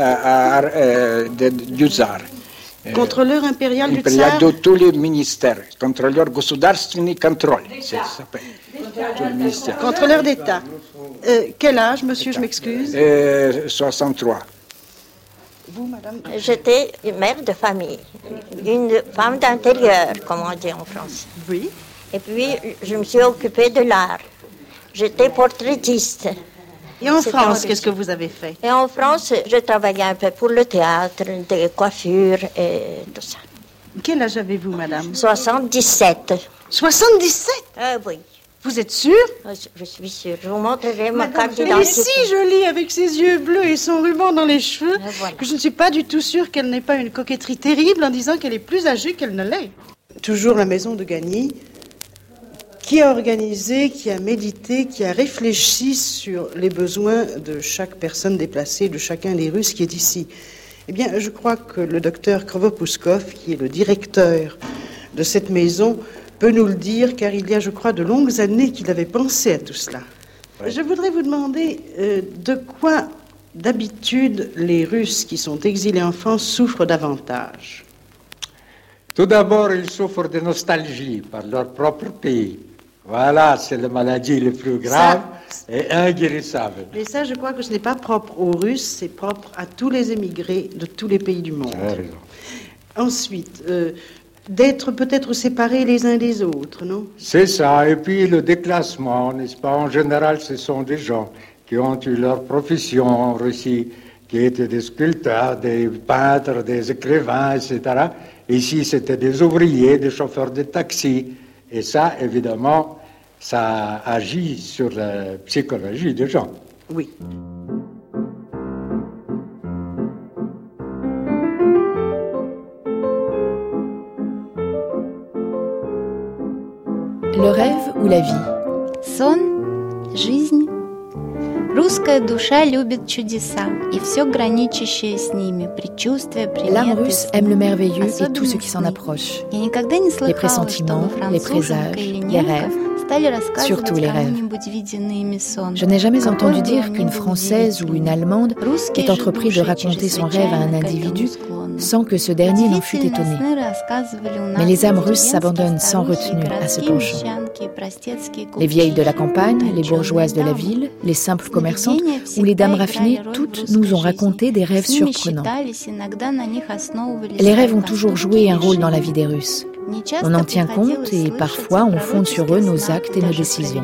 du tsar. Contrôleur impérial du tsar? Impérial de tous les ministères. Contrôleur государственный контроль, ça s'appelle. Tous les ministères. Contrôleur d'État. Quel âge, monsieur, je m'excuse? 63. Vous, madame? J'étais une mère de famille, une femme d'intérieur, comme on dit en France. Oui. Et puis, je me suis occupée de l'art. J'étais portraitiste. Et en France, qu'est-ce que vous avez fait? Et en France, je travaillais un peu pour le théâtre, des coiffures et tout ça. Quel âge avez-vous, madame? 77. 77? Oui. Vous êtes sûre? Je suis sûre. Je vous montrerai ma madame, carte d'identité. Elle est si jolie avec ses yeux bleus et son ruban dans les cheveux que je ne suis pas du tout sûre qu'elle n'ait pas une coquetterie terrible en disant qu'elle est plus âgée qu'elle ne l'est. Toujours la maison de Gagny, qui a organisé, qui a médité, qui a réfléchi sur les besoins de chaque personne déplacée, de chacun des Russes qui est ici. Eh bien, je crois que le docteur Krovopouskov, qui est le directeur de cette maison, peut nous le dire, car il y a, je crois, de longues années qu'il avait pensé à tout cela. Ouais. Je voudrais vous demander de quoi, d'habitude, les Russes qui sont exilés en France souffrent davantage. Tout d'abord, ils souffrent de nostalgie par leur propre pays. Voilà, c'est la maladie la plus grave et inguérissable. Mais ça, je crois que ce n'est pas propre aux Russes, c'est propre à tous les émigrés de tous les pays du monde. Ensuite, d'être peut-être séparés les uns des autres, non? C'est ça, et puis le déclassement, n'est-ce pas? En général, ce sont des gens qui ont eu leur profession en Russie, qui étaient des sculpteurs, des peintres, des écrivains, etc. Ici, c'était des ouvriers, des chauffeurs de taxi. Et ça, évidemment, ça agit sur la psychologie des gens. Oui. Le rêve ou la vie? Сон, жизнь. Русская душа любит чудеса и все граничащее с ними, предчувствия, приметы. L'âme russe aime le merveilleux et tout ce qui s'en approche. Les pressentiments, les présages, les rêves, surtout les rêves. Je n'ai jamais entendu dire qu'une Française ou une Allemande ait entrepris de raconter son rêve à un individu sans que ce dernier n'en fût étonné. Mais les âmes russes s'abandonnent sans retenue à ce penchant. Les vieilles de la campagne, les bourgeoises de la ville, les simples commerçantes ou les dames raffinées, toutes nous ont raconté des rêves surprenants. Les rêves ont toujours joué un rôle dans la vie des Russes. On en tient compte et parfois on fonde sur eux nos actes et nos décisions.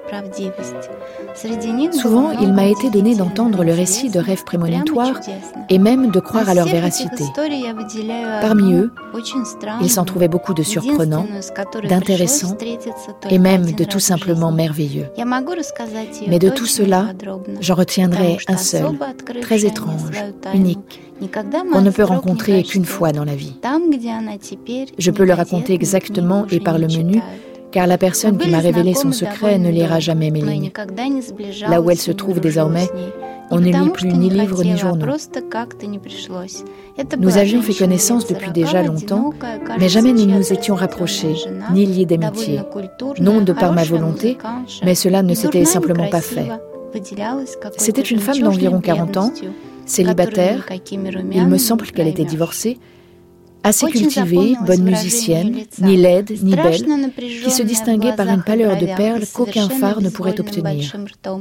Souvent, il m'a été donné d'entendre le récit de rêves prémonitoires et même de croire à leur véracité. Parmi eux, il s'en trouvait beaucoup de surprenants, d'intéressants et même de tout simplement merveilleux. Mais de tout cela, j'en retiendrai un seul, très étrange, unique, qu'on ne peut rencontrer qu'une fois dans la vie. Je peux le raconter exactement et par le menu, car la personne qui m'a révélé son secret ne lira jamais mes lignes. Là où elle se trouve désormais, on ne lit plus ni livres ni journaux. Nous avions fait connaissance depuis déjà longtemps, mais jamais nous nous étions rapprochés, ni liés d'amitié. Non de par ma volonté, mais cela ne s'était simplement pas fait. C'était une femme d'environ 40 ans. Célibataire, il me semble qu'elle était divorcée, assez cultivée, bonne musicienne, ni laide ni belle, qui se distinguait par une pâleur de perles qu'aucun phare ne pourrait obtenir.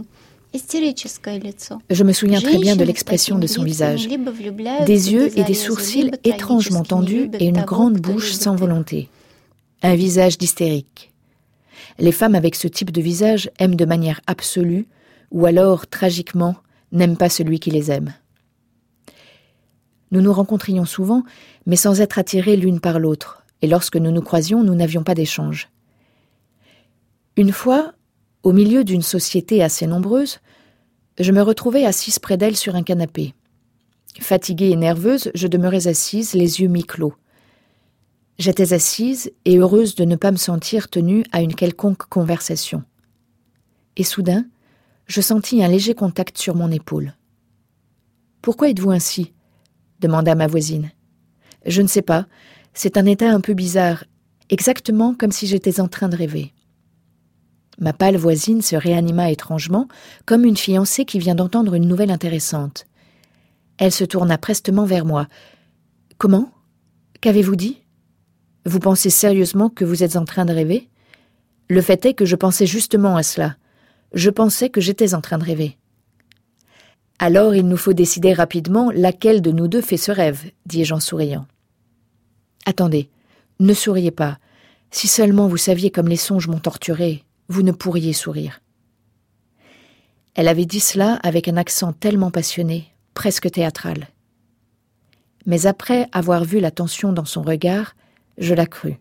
Je me souviens très bien de l'expression de son visage, des yeux et des sourcils étrangement tendus et une grande bouche sans volonté. Un visage d'hystérique. Les femmes avec ce type de visage aiment de manière absolue, ou alors, tragiquement, n'aiment pas celui qui les aime. Nous nous rencontrions souvent, mais sans être attirés l'une par l'autre, et lorsque nous nous croisions, nous n'avions pas d'échange. Une fois, au milieu d'une société assez nombreuse, je me retrouvais assise près d'elle sur un canapé. Fatiguée et nerveuse, je demeurais assise, les yeux mi-clos. J'étais assise et heureuse de ne pas me sentir tenue à une quelconque conversation. Et soudain, je sentis un léger contact sur mon épaule. « Pourquoi êtes-vous ainsi ?» demanda ma voisine. « Je ne sais pas, c'est un état un peu bizarre, exactement comme si j'étais en train de rêver. » Ma pâle voisine se réanima étrangement, comme une fiancée qui vient d'entendre une nouvelle intéressante. Elle se tourna prestement vers moi. « Comment ? Qu'avez-vous dit ? Vous pensez sérieusement que vous êtes en train de rêver ? Le fait est que je pensais justement à cela. Je pensais que j'étais en train de rêver. » « Alors il nous faut décider rapidement laquelle de nous deux fait ce rêve, dis-je en souriant. « Attendez, ne souriez pas. Si seulement vous saviez comme les songes m'ont torturé, vous ne pourriez sourire. » Elle avait dit cela avec un accent tellement passionné, presque théâtral. Mais après avoir vu la tension dans son regard, je la crus.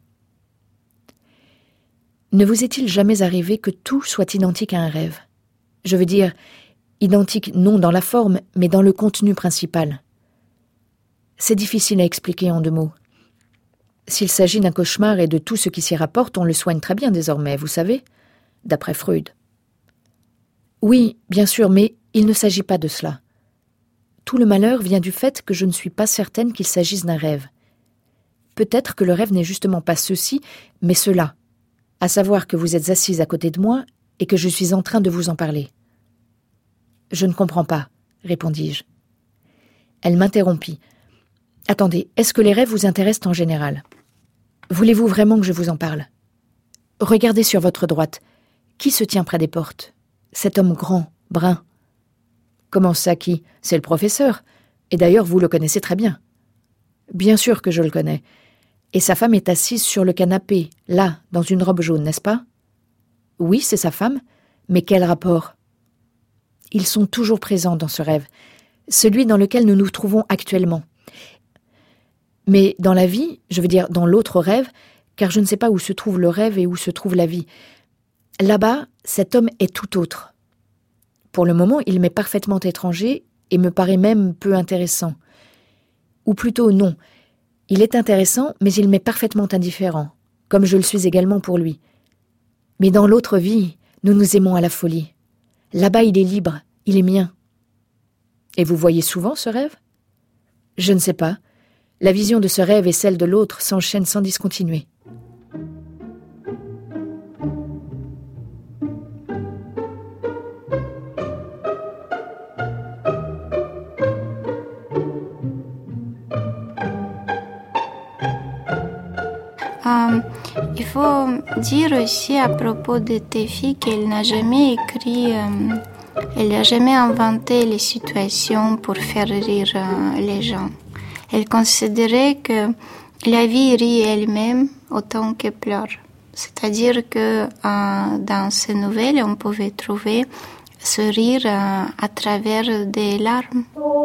Ne vous est-il jamais arrivé que tout soit identique à un rêve ? Je veux dire, identique non dans la forme, mais dans le contenu principal. C'est difficile à expliquer en 2 mots. S'il s'agit d'un cauchemar et de tout ce qui s'y rapporte, on le soigne très bien désormais, vous savez, d'après Freud. Oui, bien sûr, mais il ne s'agit pas de cela. Tout le malheur vient du fait que je ne suis pas certaine qu'il s'agisse d'un rêve. Peut-être que le rêve n'est justement pas ceci, mais cela, à savoir que vous êtes assise à côté de moi et que je suis en train de vous en parler. « Je ne comprends pas, » répondis-je. Elle m'interrompit. « Attendez, est-ce que les rêves vous intéressent en général ? Voulez-vous vraiment que je vous en parle ? Regardez sur votre droite. Qui se tient près des portes ? Cet homme grand, brun. » « Comment ça, qui ? C'est le professeur. Et d'ailleurs, vous le connaissez très bien. »« Bien sûr que je le connais. Et sa femme est assise sur le canapé, là, dans une robe jaune, n'est-ce pas ? » ?»« Oui, c'est sa femme. Mais quel rapport ? » Ils sont toujours présents dans ce rêve, celui dans lequel nous nous trouvons actuellement. Mais dans la vie, je veux dire dans l'autre rêve, car je ne sais pas où se trouve le rêve et où se trouve la vie. Là-bas, cet homme est tout autre. Pour le moment, il m'est parfaitement étranger et me paraît même peu intéressant. Ou plutôt non, il est intéressant, mais il m'est parfaitement indifférent, comme je le suis également pour lui. Mais dans l'autre vie, nous nous aimons à la folie. Là-bas, il est libre, il est mien. Et vous voyez souvent ce rêve ? Je ne sais pas. La vision de ce rêve et celle de l'autre s'enchaînent sans discontinuer. Il faut dire aussi à propos de Teffy qu'elle n'a jamais écrit, elle n'a jamais inventé les situations pour faire rire les gens. Elle considérait que la vie rit elle-même autant qu'elle pleure. C'est-à-dire que dans ces nouvelles, on pouvait trouver ce rire à travers des larmes.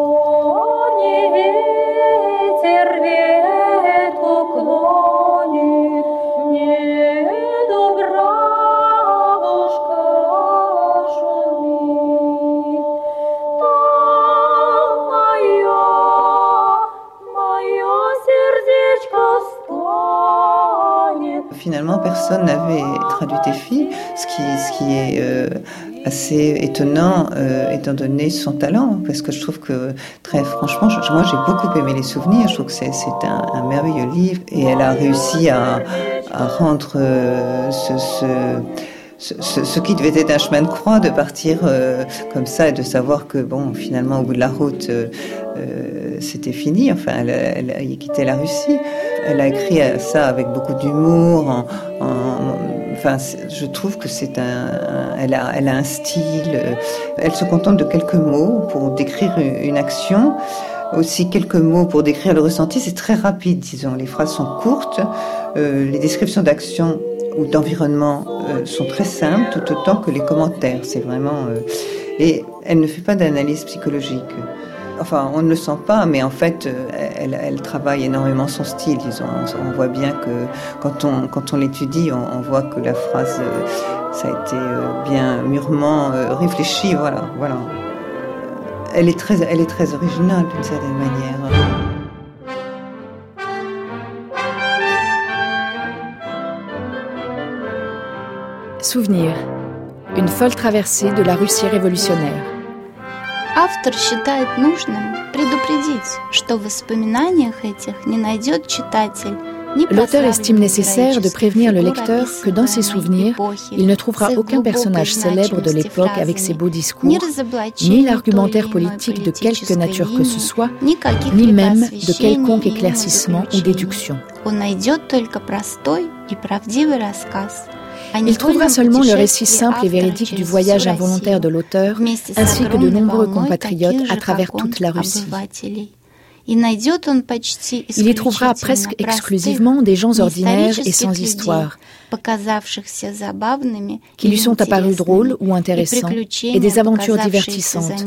Finalement, personne n'avait traduit Teffy, ce qui est assez étonnant étant donné son talent, parce que je trouve que, très franchement, moi j'ai beaucoup aimé Les Souvenirs, je trouve que c'est un merveilleux livre, et elle a réussi à rendre ce qui devait être un chemin de croix, de partir comme ça et de savoir que, bon, finalement, au bout de la route, c'était fini. Enfin, elle a quitté la Russie. Elle a écrit ça avec beaucoup d'humour. Enfin, je trouve que elle a un style. Elle se contente de quelques mots pour décrire une action. Aussi quelques mots pour décrire le ressenti. C'est très rapide, disons. Les phrases sont courtes. Les descriptions d'action ou d'environnement sont très simples, tout autant que les commentaires. C'est vraiment... et elle ne fait pas d'analyse psychologique. Enfin, on ne le sent pas, mais en fait, elle travaille énormément son style, disons. On voit bien que quand on l'étudie, on voit que la phrase, ça a été bien mûrement réfléchi, voilà. Elle est très originale, d'une certaine manière. Souvenir. Une folle traversée de la Russie révolutionnaire. Автор считает нужным предупредить, что в воспоминаниях этих не найдет читатель. L'auteur estime nécessaire de prévenir le lecteur que dans ses souvenirs, il ne trouvera aucun personnage célèbre de l'époque avec ses beaux discours, ni l'argumentaire politique de quelque nature que ce soit, ni même de quelconque éclaircissement ou déduction. Il trouvera seulement le récit simple et véridique du voyage involontaire de l'auteur, ainsi que de nombreux compatriotes à travers toute la Russie. Il y trouvera presque exclusivement des gens ordinaires et sans histoire, qui lui sont apparus drôles ou intéressants, et des aventures divertissantes.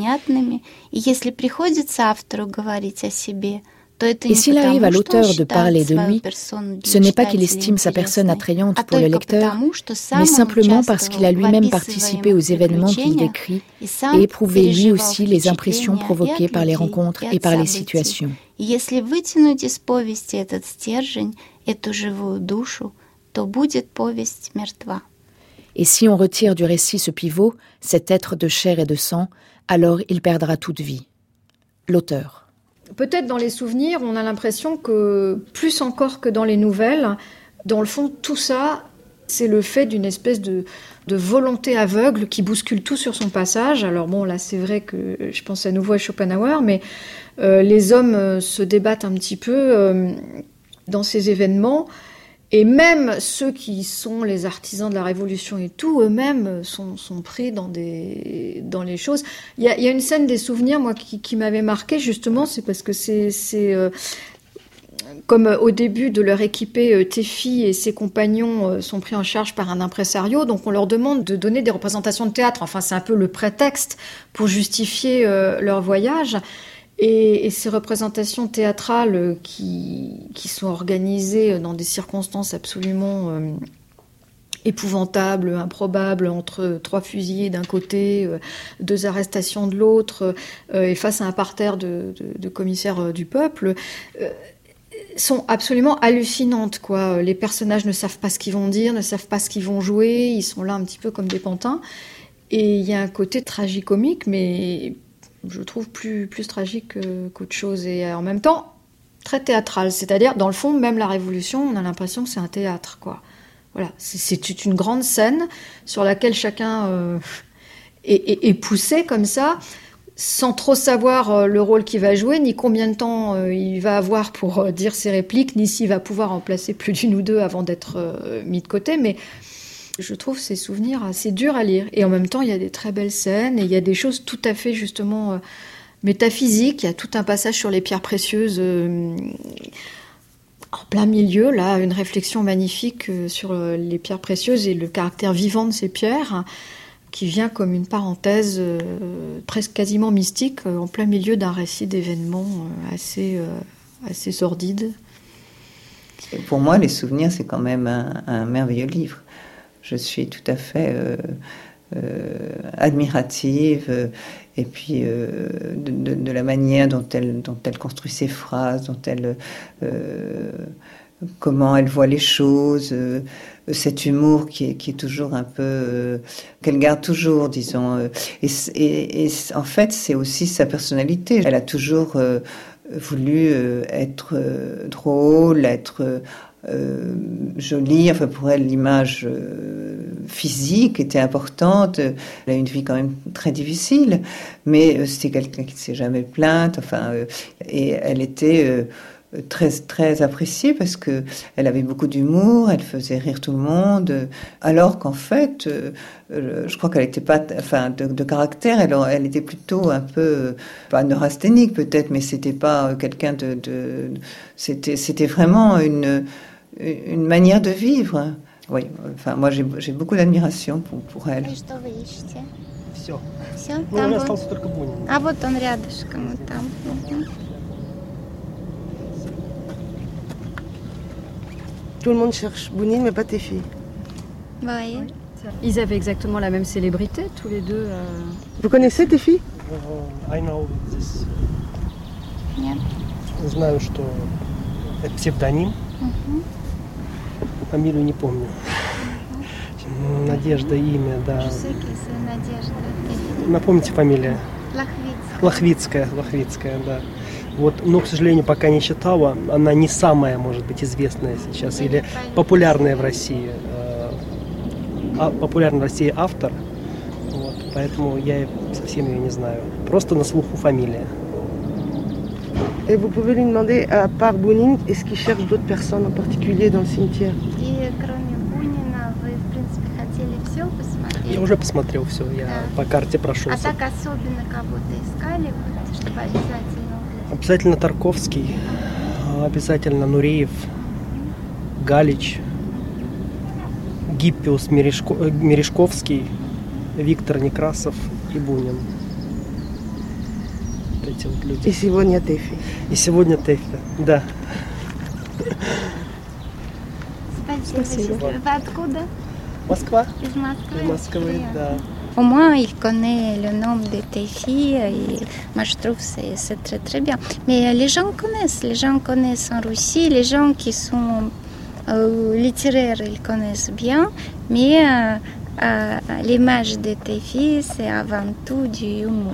Et s'il arrive à l'auteur de parler de lui, ce n'est pas qu'il estime sa personne attrayante pour le lecteur, mais simplement parce qu'il a lui-même participé aux événements qu'il décrit et éprouvé lui aussi les impressions provoquées par les rencontres et par les situations. Et si on retire du récit ce pivot, cet être de chair et de sang, alors il perdra toute vie. L'auteur. Peut-être dans les souvenirs, on a l'impression que, plus encore que dans les nouvelles, dans le fond, tout ça, c'est le fait d'une espèce de volonté aveugle qui bouscule tout sur son passage. Alors bon, là, c'est vrai que je pense à nouveau à Schopenhauer, mais les hommes se débattent un petit peu dans ces événements. Et même ceux qui sont les artisans de la Révolution et tout, eux-mêmes sont pris dans les choses. Il y a une scène des souvenirs, moi, qui m'avait marqué, justement, c'est parce que c'est comme au début de leur équipée, Teffy et ses compagnons sont pris en charge par un impresario, donc on leur demande de donner des représentations de théâtre. Enfin, c'est un peu le prétexte pour justifier leur voyage. Et ces représentations théâtrales qui sont organisées dans des circonstances absolument épouvantables, improbables, entre 3 fusillés d'un côté, 2 arrestations de l'autre, et face à un parterre de commissaires du peuple, sont absolument hallucinantes, quoi. Les personnages ne savent pas ce qu'ils vont dire, ne savent pas ce qu'ils vont jouer, ils sont là un petit peu comme des pantins. Et il y a un côté tragicomique, mais je trouve plus tragique qu'autre chose, et en même temps très théâtral, c'est-à-dire dans le fond, même la Révolution, on a l'impression que c'est un théâtre, quoi. Voilà, c'est une grande scène sur laquelle chacun est poussé comme ça, sans trop savoir le rôle qu'il va jouer, ni combien de temps il va avoir pour dire ses répliques, ni s'il va pouvoir en placer plus d'une ou deux avant d'être mis de côté, mais je trouve ces souvenirs assez durs à lire. Et en même temps, il y a des très belles scènes et il y a des choses tout à fait, justement, métaphysiques. Il y a tout un passage sur les pierres précieuses en plein milieu, là, une réflexion magnifique sur les pierres précieuses et le caractère vivant de ces pierres, qui vient comme une parenthèse presque quasiment mystique en plein milieu d'un récit d'événements assez sordide. Pour moi, les souvenirs, c'est quand même un merveilleux livre. Je suis tout à fait admirative, et puis de la manière dont elle construit ses phrases, comment elle voit les choses, cet humour qui est toujours un peu qu'elle garde toujours, disons. Et en fait, c'est aussi sa personnalité. Elle a toujours voulu être drôle, être jolie. Enfin, pour elle, l'image physique était importante. Elle a eu une vie quand même très difficile, mais c'était quelqu'un qui ne s'est jamais plainte. Enfin, et elle était très très appréciée parce que elle avait beaucoup d'humour, elle faisait rire tout le monde, alors qu'en fait je crois qu'elle n'était pas de caractère, elle était plutôt un peu pas neurasthénique peut-être, mais c'était pas quelqu'un c'était vraiment une manière de vivre. Oui, enfin moi j'ai beaucoup d'admiration pour elle. Все, там остался только Бунин. А вот он рядышком, вот там. Tout le monde cherche Bounine, mais pas Tefi. Oui. Ils avaient exactement la même célébrité, tous les deux. Vous connaissez Tefi? I know this. Нет. Знаю, что это псевдоним. Фамилию не помню. Надежда, имя, да. Напомните фамилия? Лохвицкая, да. Вот, но, к сожалению, пока не читала. Она не самая, может быть, известная сейчас или популярная в России. Популярный в России автор. Вот, поэтому я совсем ее не знаю. Просто на слуху фамилия. Et vous pouvez lui demander, à part Bounine, est-ce qu'il cherche d'autres personnes en particulier dans le cimetière? Я уже посмотрел все, я по карте прошелся. А так особенно кого-то искали, чтобы обязательно? Обязательно Тарковский, обязательно Нуреев, Галич, Гиппиус, Мережковский, Виктор Некрасов и Бунин. Вот эти вот люди. И сегодня Тэфи. И сегодня Тэфи, да. Спасибо. Вы откуда? Москва. Из Москвы. Из Москвы, да. Au moins, il connaît le nom de tes filles et moi je trouve que c'est très très bien. Mais les gens connaissent en Russie, les gens qui sont littéraires, ils connaissent bien, mais l'image de tes filles, c'est avant tout du humour.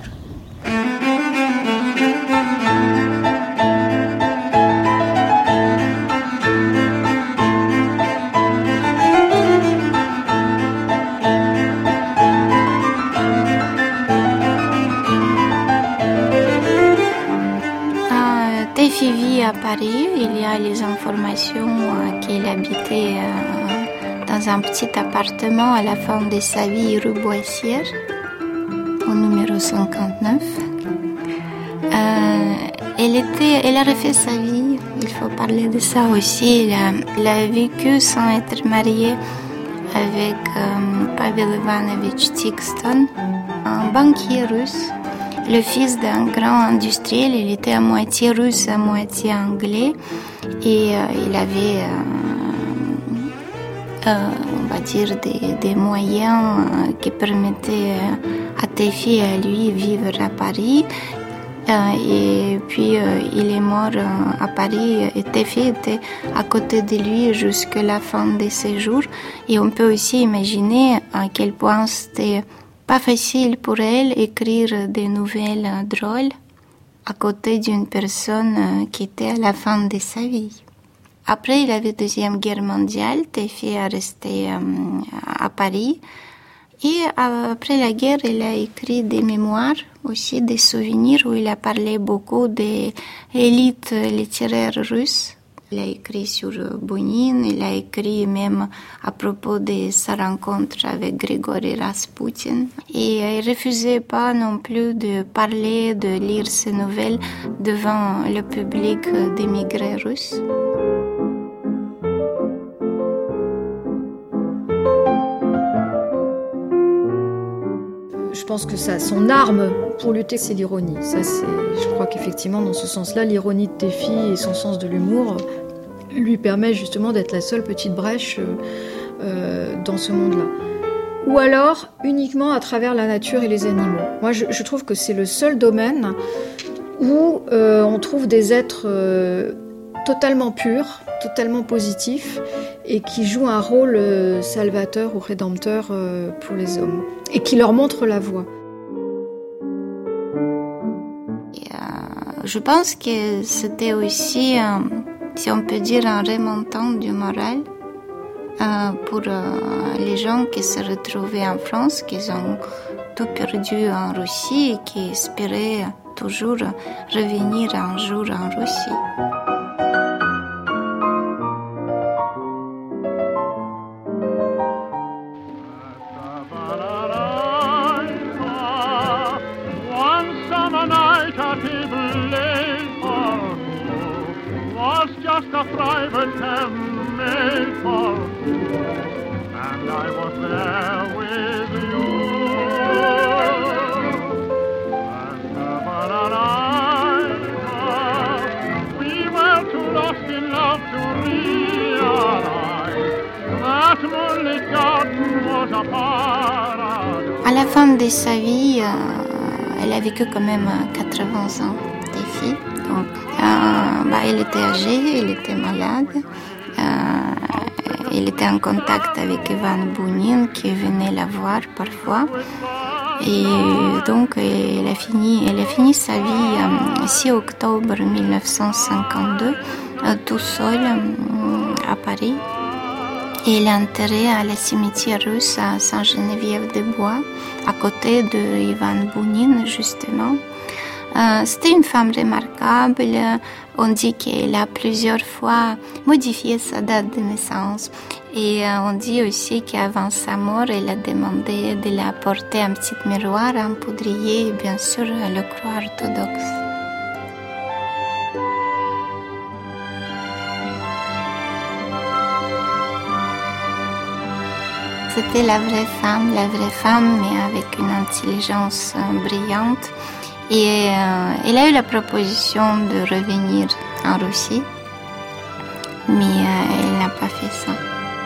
Téfi vit à Paris. Il y a les informations qu'il habitait dans un petit appartement à la fin de sa vie, rue Boissière, au numéro 59. Elle a refait sa vie, il faut parler de ça aussi. Elle a vécu sans être mariée avec Pavel Ivanovich Tikhston, un banquier russe. Le fils d'un grand industriel, il était à moitié russe, à moitié anglais, et il avait, on va dire, des moyens qui permettaient à Téfi et à lui vivre à Paris. Et puis il est mort à Paris et Téfi était à côté de lui jusqu'à la fin de ses jours. Et on peut aussi imaginer à quel point c'était pas facile pour elle écrire des nouvelles drôles à côté d'une personne qui était à la fin de sa vie. Après, il y avait la Deuxième Guerre mondiale, Téfi est resté à Paris. Et après la guerre, il a écrit des mémoires, aussi des souvenirs où il a parlé beaucoup des élites littéraires russes. Il a écrit sur Bounine, il a écrit même à propos de sa rencontre avec Grigory Rasputin. Et il refusait pas non plus de parler, de lire ses nouvelles devant le public d'émigrés russes. Je pense que son arme pour lutter, c'est l'ironie. Je crois qu'effectivement, dans ce sens-là, l'ironie de Téfi et son sens de l'humour lui permet justement d'être la seule petite brèche dans ce monde-là. Ou alors, uniquement à travers la nature et les animaux. Moi, je trouve que c'est le seul domaine où on trouve des êtres totalement purs, totalement positifs, et qui jouent un rôle salvateur ou rédempteur pour les hommes, et qui leur montrent la voie. Je pense que c'était aussi, si on peut dire, un remontant du moral pour les gens qui se retrouvaient en France, qui ont tout perdu en Russie et qui espéraient toujours revenir un jour en Russie. A private cab made for two, and I was there with you. And we were too lost in love to realize that moonlit garden was a paradise. À la fin de sa vie, elle a vécu quand même 80 ans, des filles. Donc, elle était âgée, elle était malade. Elle était en contact avec Ivan Bounin qui venait la voir parfois. Et donc, elle a fini sa vie le 6 octobre 1952, tout seul à Paris. Et elle est enterrée à la cimetière russe à Saint-Geneviève-des-Bois, à côté de Ivan Bounin, justement. C'était une femme remarquable. On dit qu'elle a plusieurs fois modifié sa date de naissance. Et on dit aussi qu'avant sa mort, elle a demandé de la porter un petit miroir, un poudrier et bien sûr le croix orthodoxe. C'était la vraie femme, mais avec une intelligence brillante. Et elle a eu la proposition de revenir en Russie, mais elle n'a pas fait ça.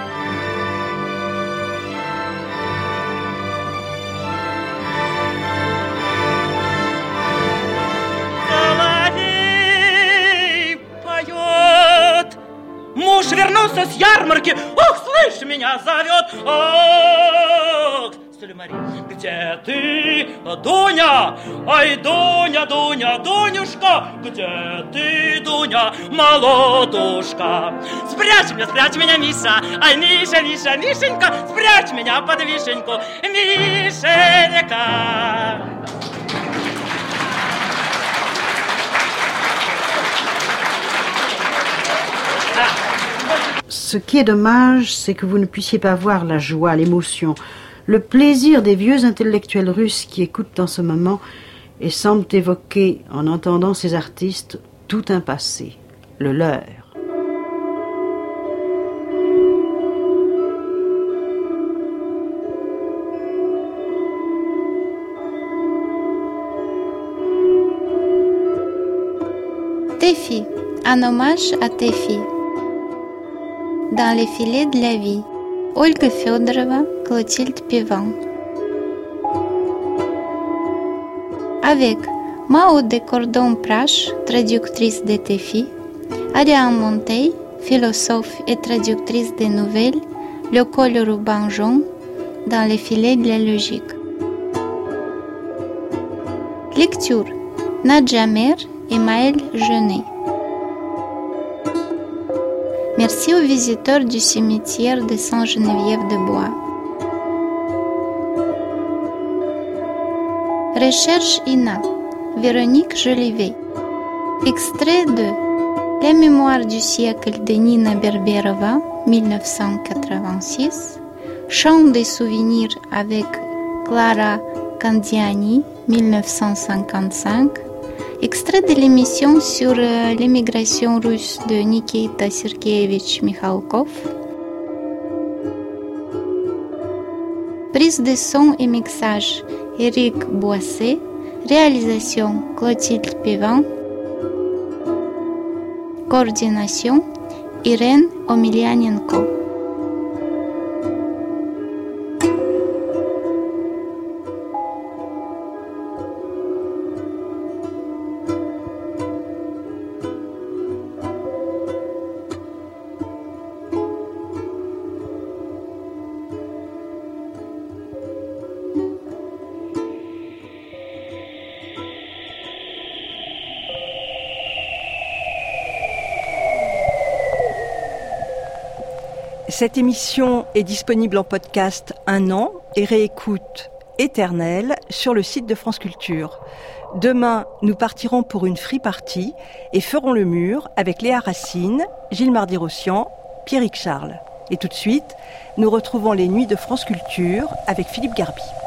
Муж вернулся с ярмарки. Ох, слышь, меня зовет. Ох, Сулеймари, где ты, Дуня? Ай, Дуня, Дуня, Дунюшка, где ты, Дуня, молодушка? Спрячь меня, Миша. Ай, Миша, Миша, Мишенька, спрячь меня под вишеньку, Мишенька. Ce qui est dommage, c'est que vous ne puissiez pas voir la joie, l'émotion, le plaisir des vieux intellectuels russes qui écoutent en ce moment et semblent évoquer, en entendant ces artistes, tout un passé, le leur. Téfi, un hommage à Téfi. Dans les filets de la vie, Olga Fedorova, Clotilde Pivant. Avec Maude de Cordon-Prache, traductrice de Téfi, Ariane Monteil, philosophe et traductrice des nouvelles, Le col ruban jaune, dans les filets de la logique. Lecture, Nadja Mer et Maëlle Genet. Merci aux visiteurs du cimetière de Saint-Geneviève-de-Bois. Recherche INA, Véronique Jolivet. Extrait de Les Mémoires du siècle de Nina Berberova, 1986. Chant des souvenirs avec Clara Candiani, 1955. Extrait de l'émission sur l'émigration russe de Nikita Sergeyevich Mikhalkov. Prise de son et mixage, Éric Boisset. Réalisation, Clotilde Pivant. Coordination, Irène Omelianenko. Cette émission est disponible en podcast 1 an et réécoute éternelle sur le site de France Culture. Demain, nous partirons pour une free party et ferons le mur avec Léa Racine, Gilles Mardy-Rossian, Pierrick Charles. Et tout de suite, nous retrouvons les nuits de France Culture avec Philippe Garby.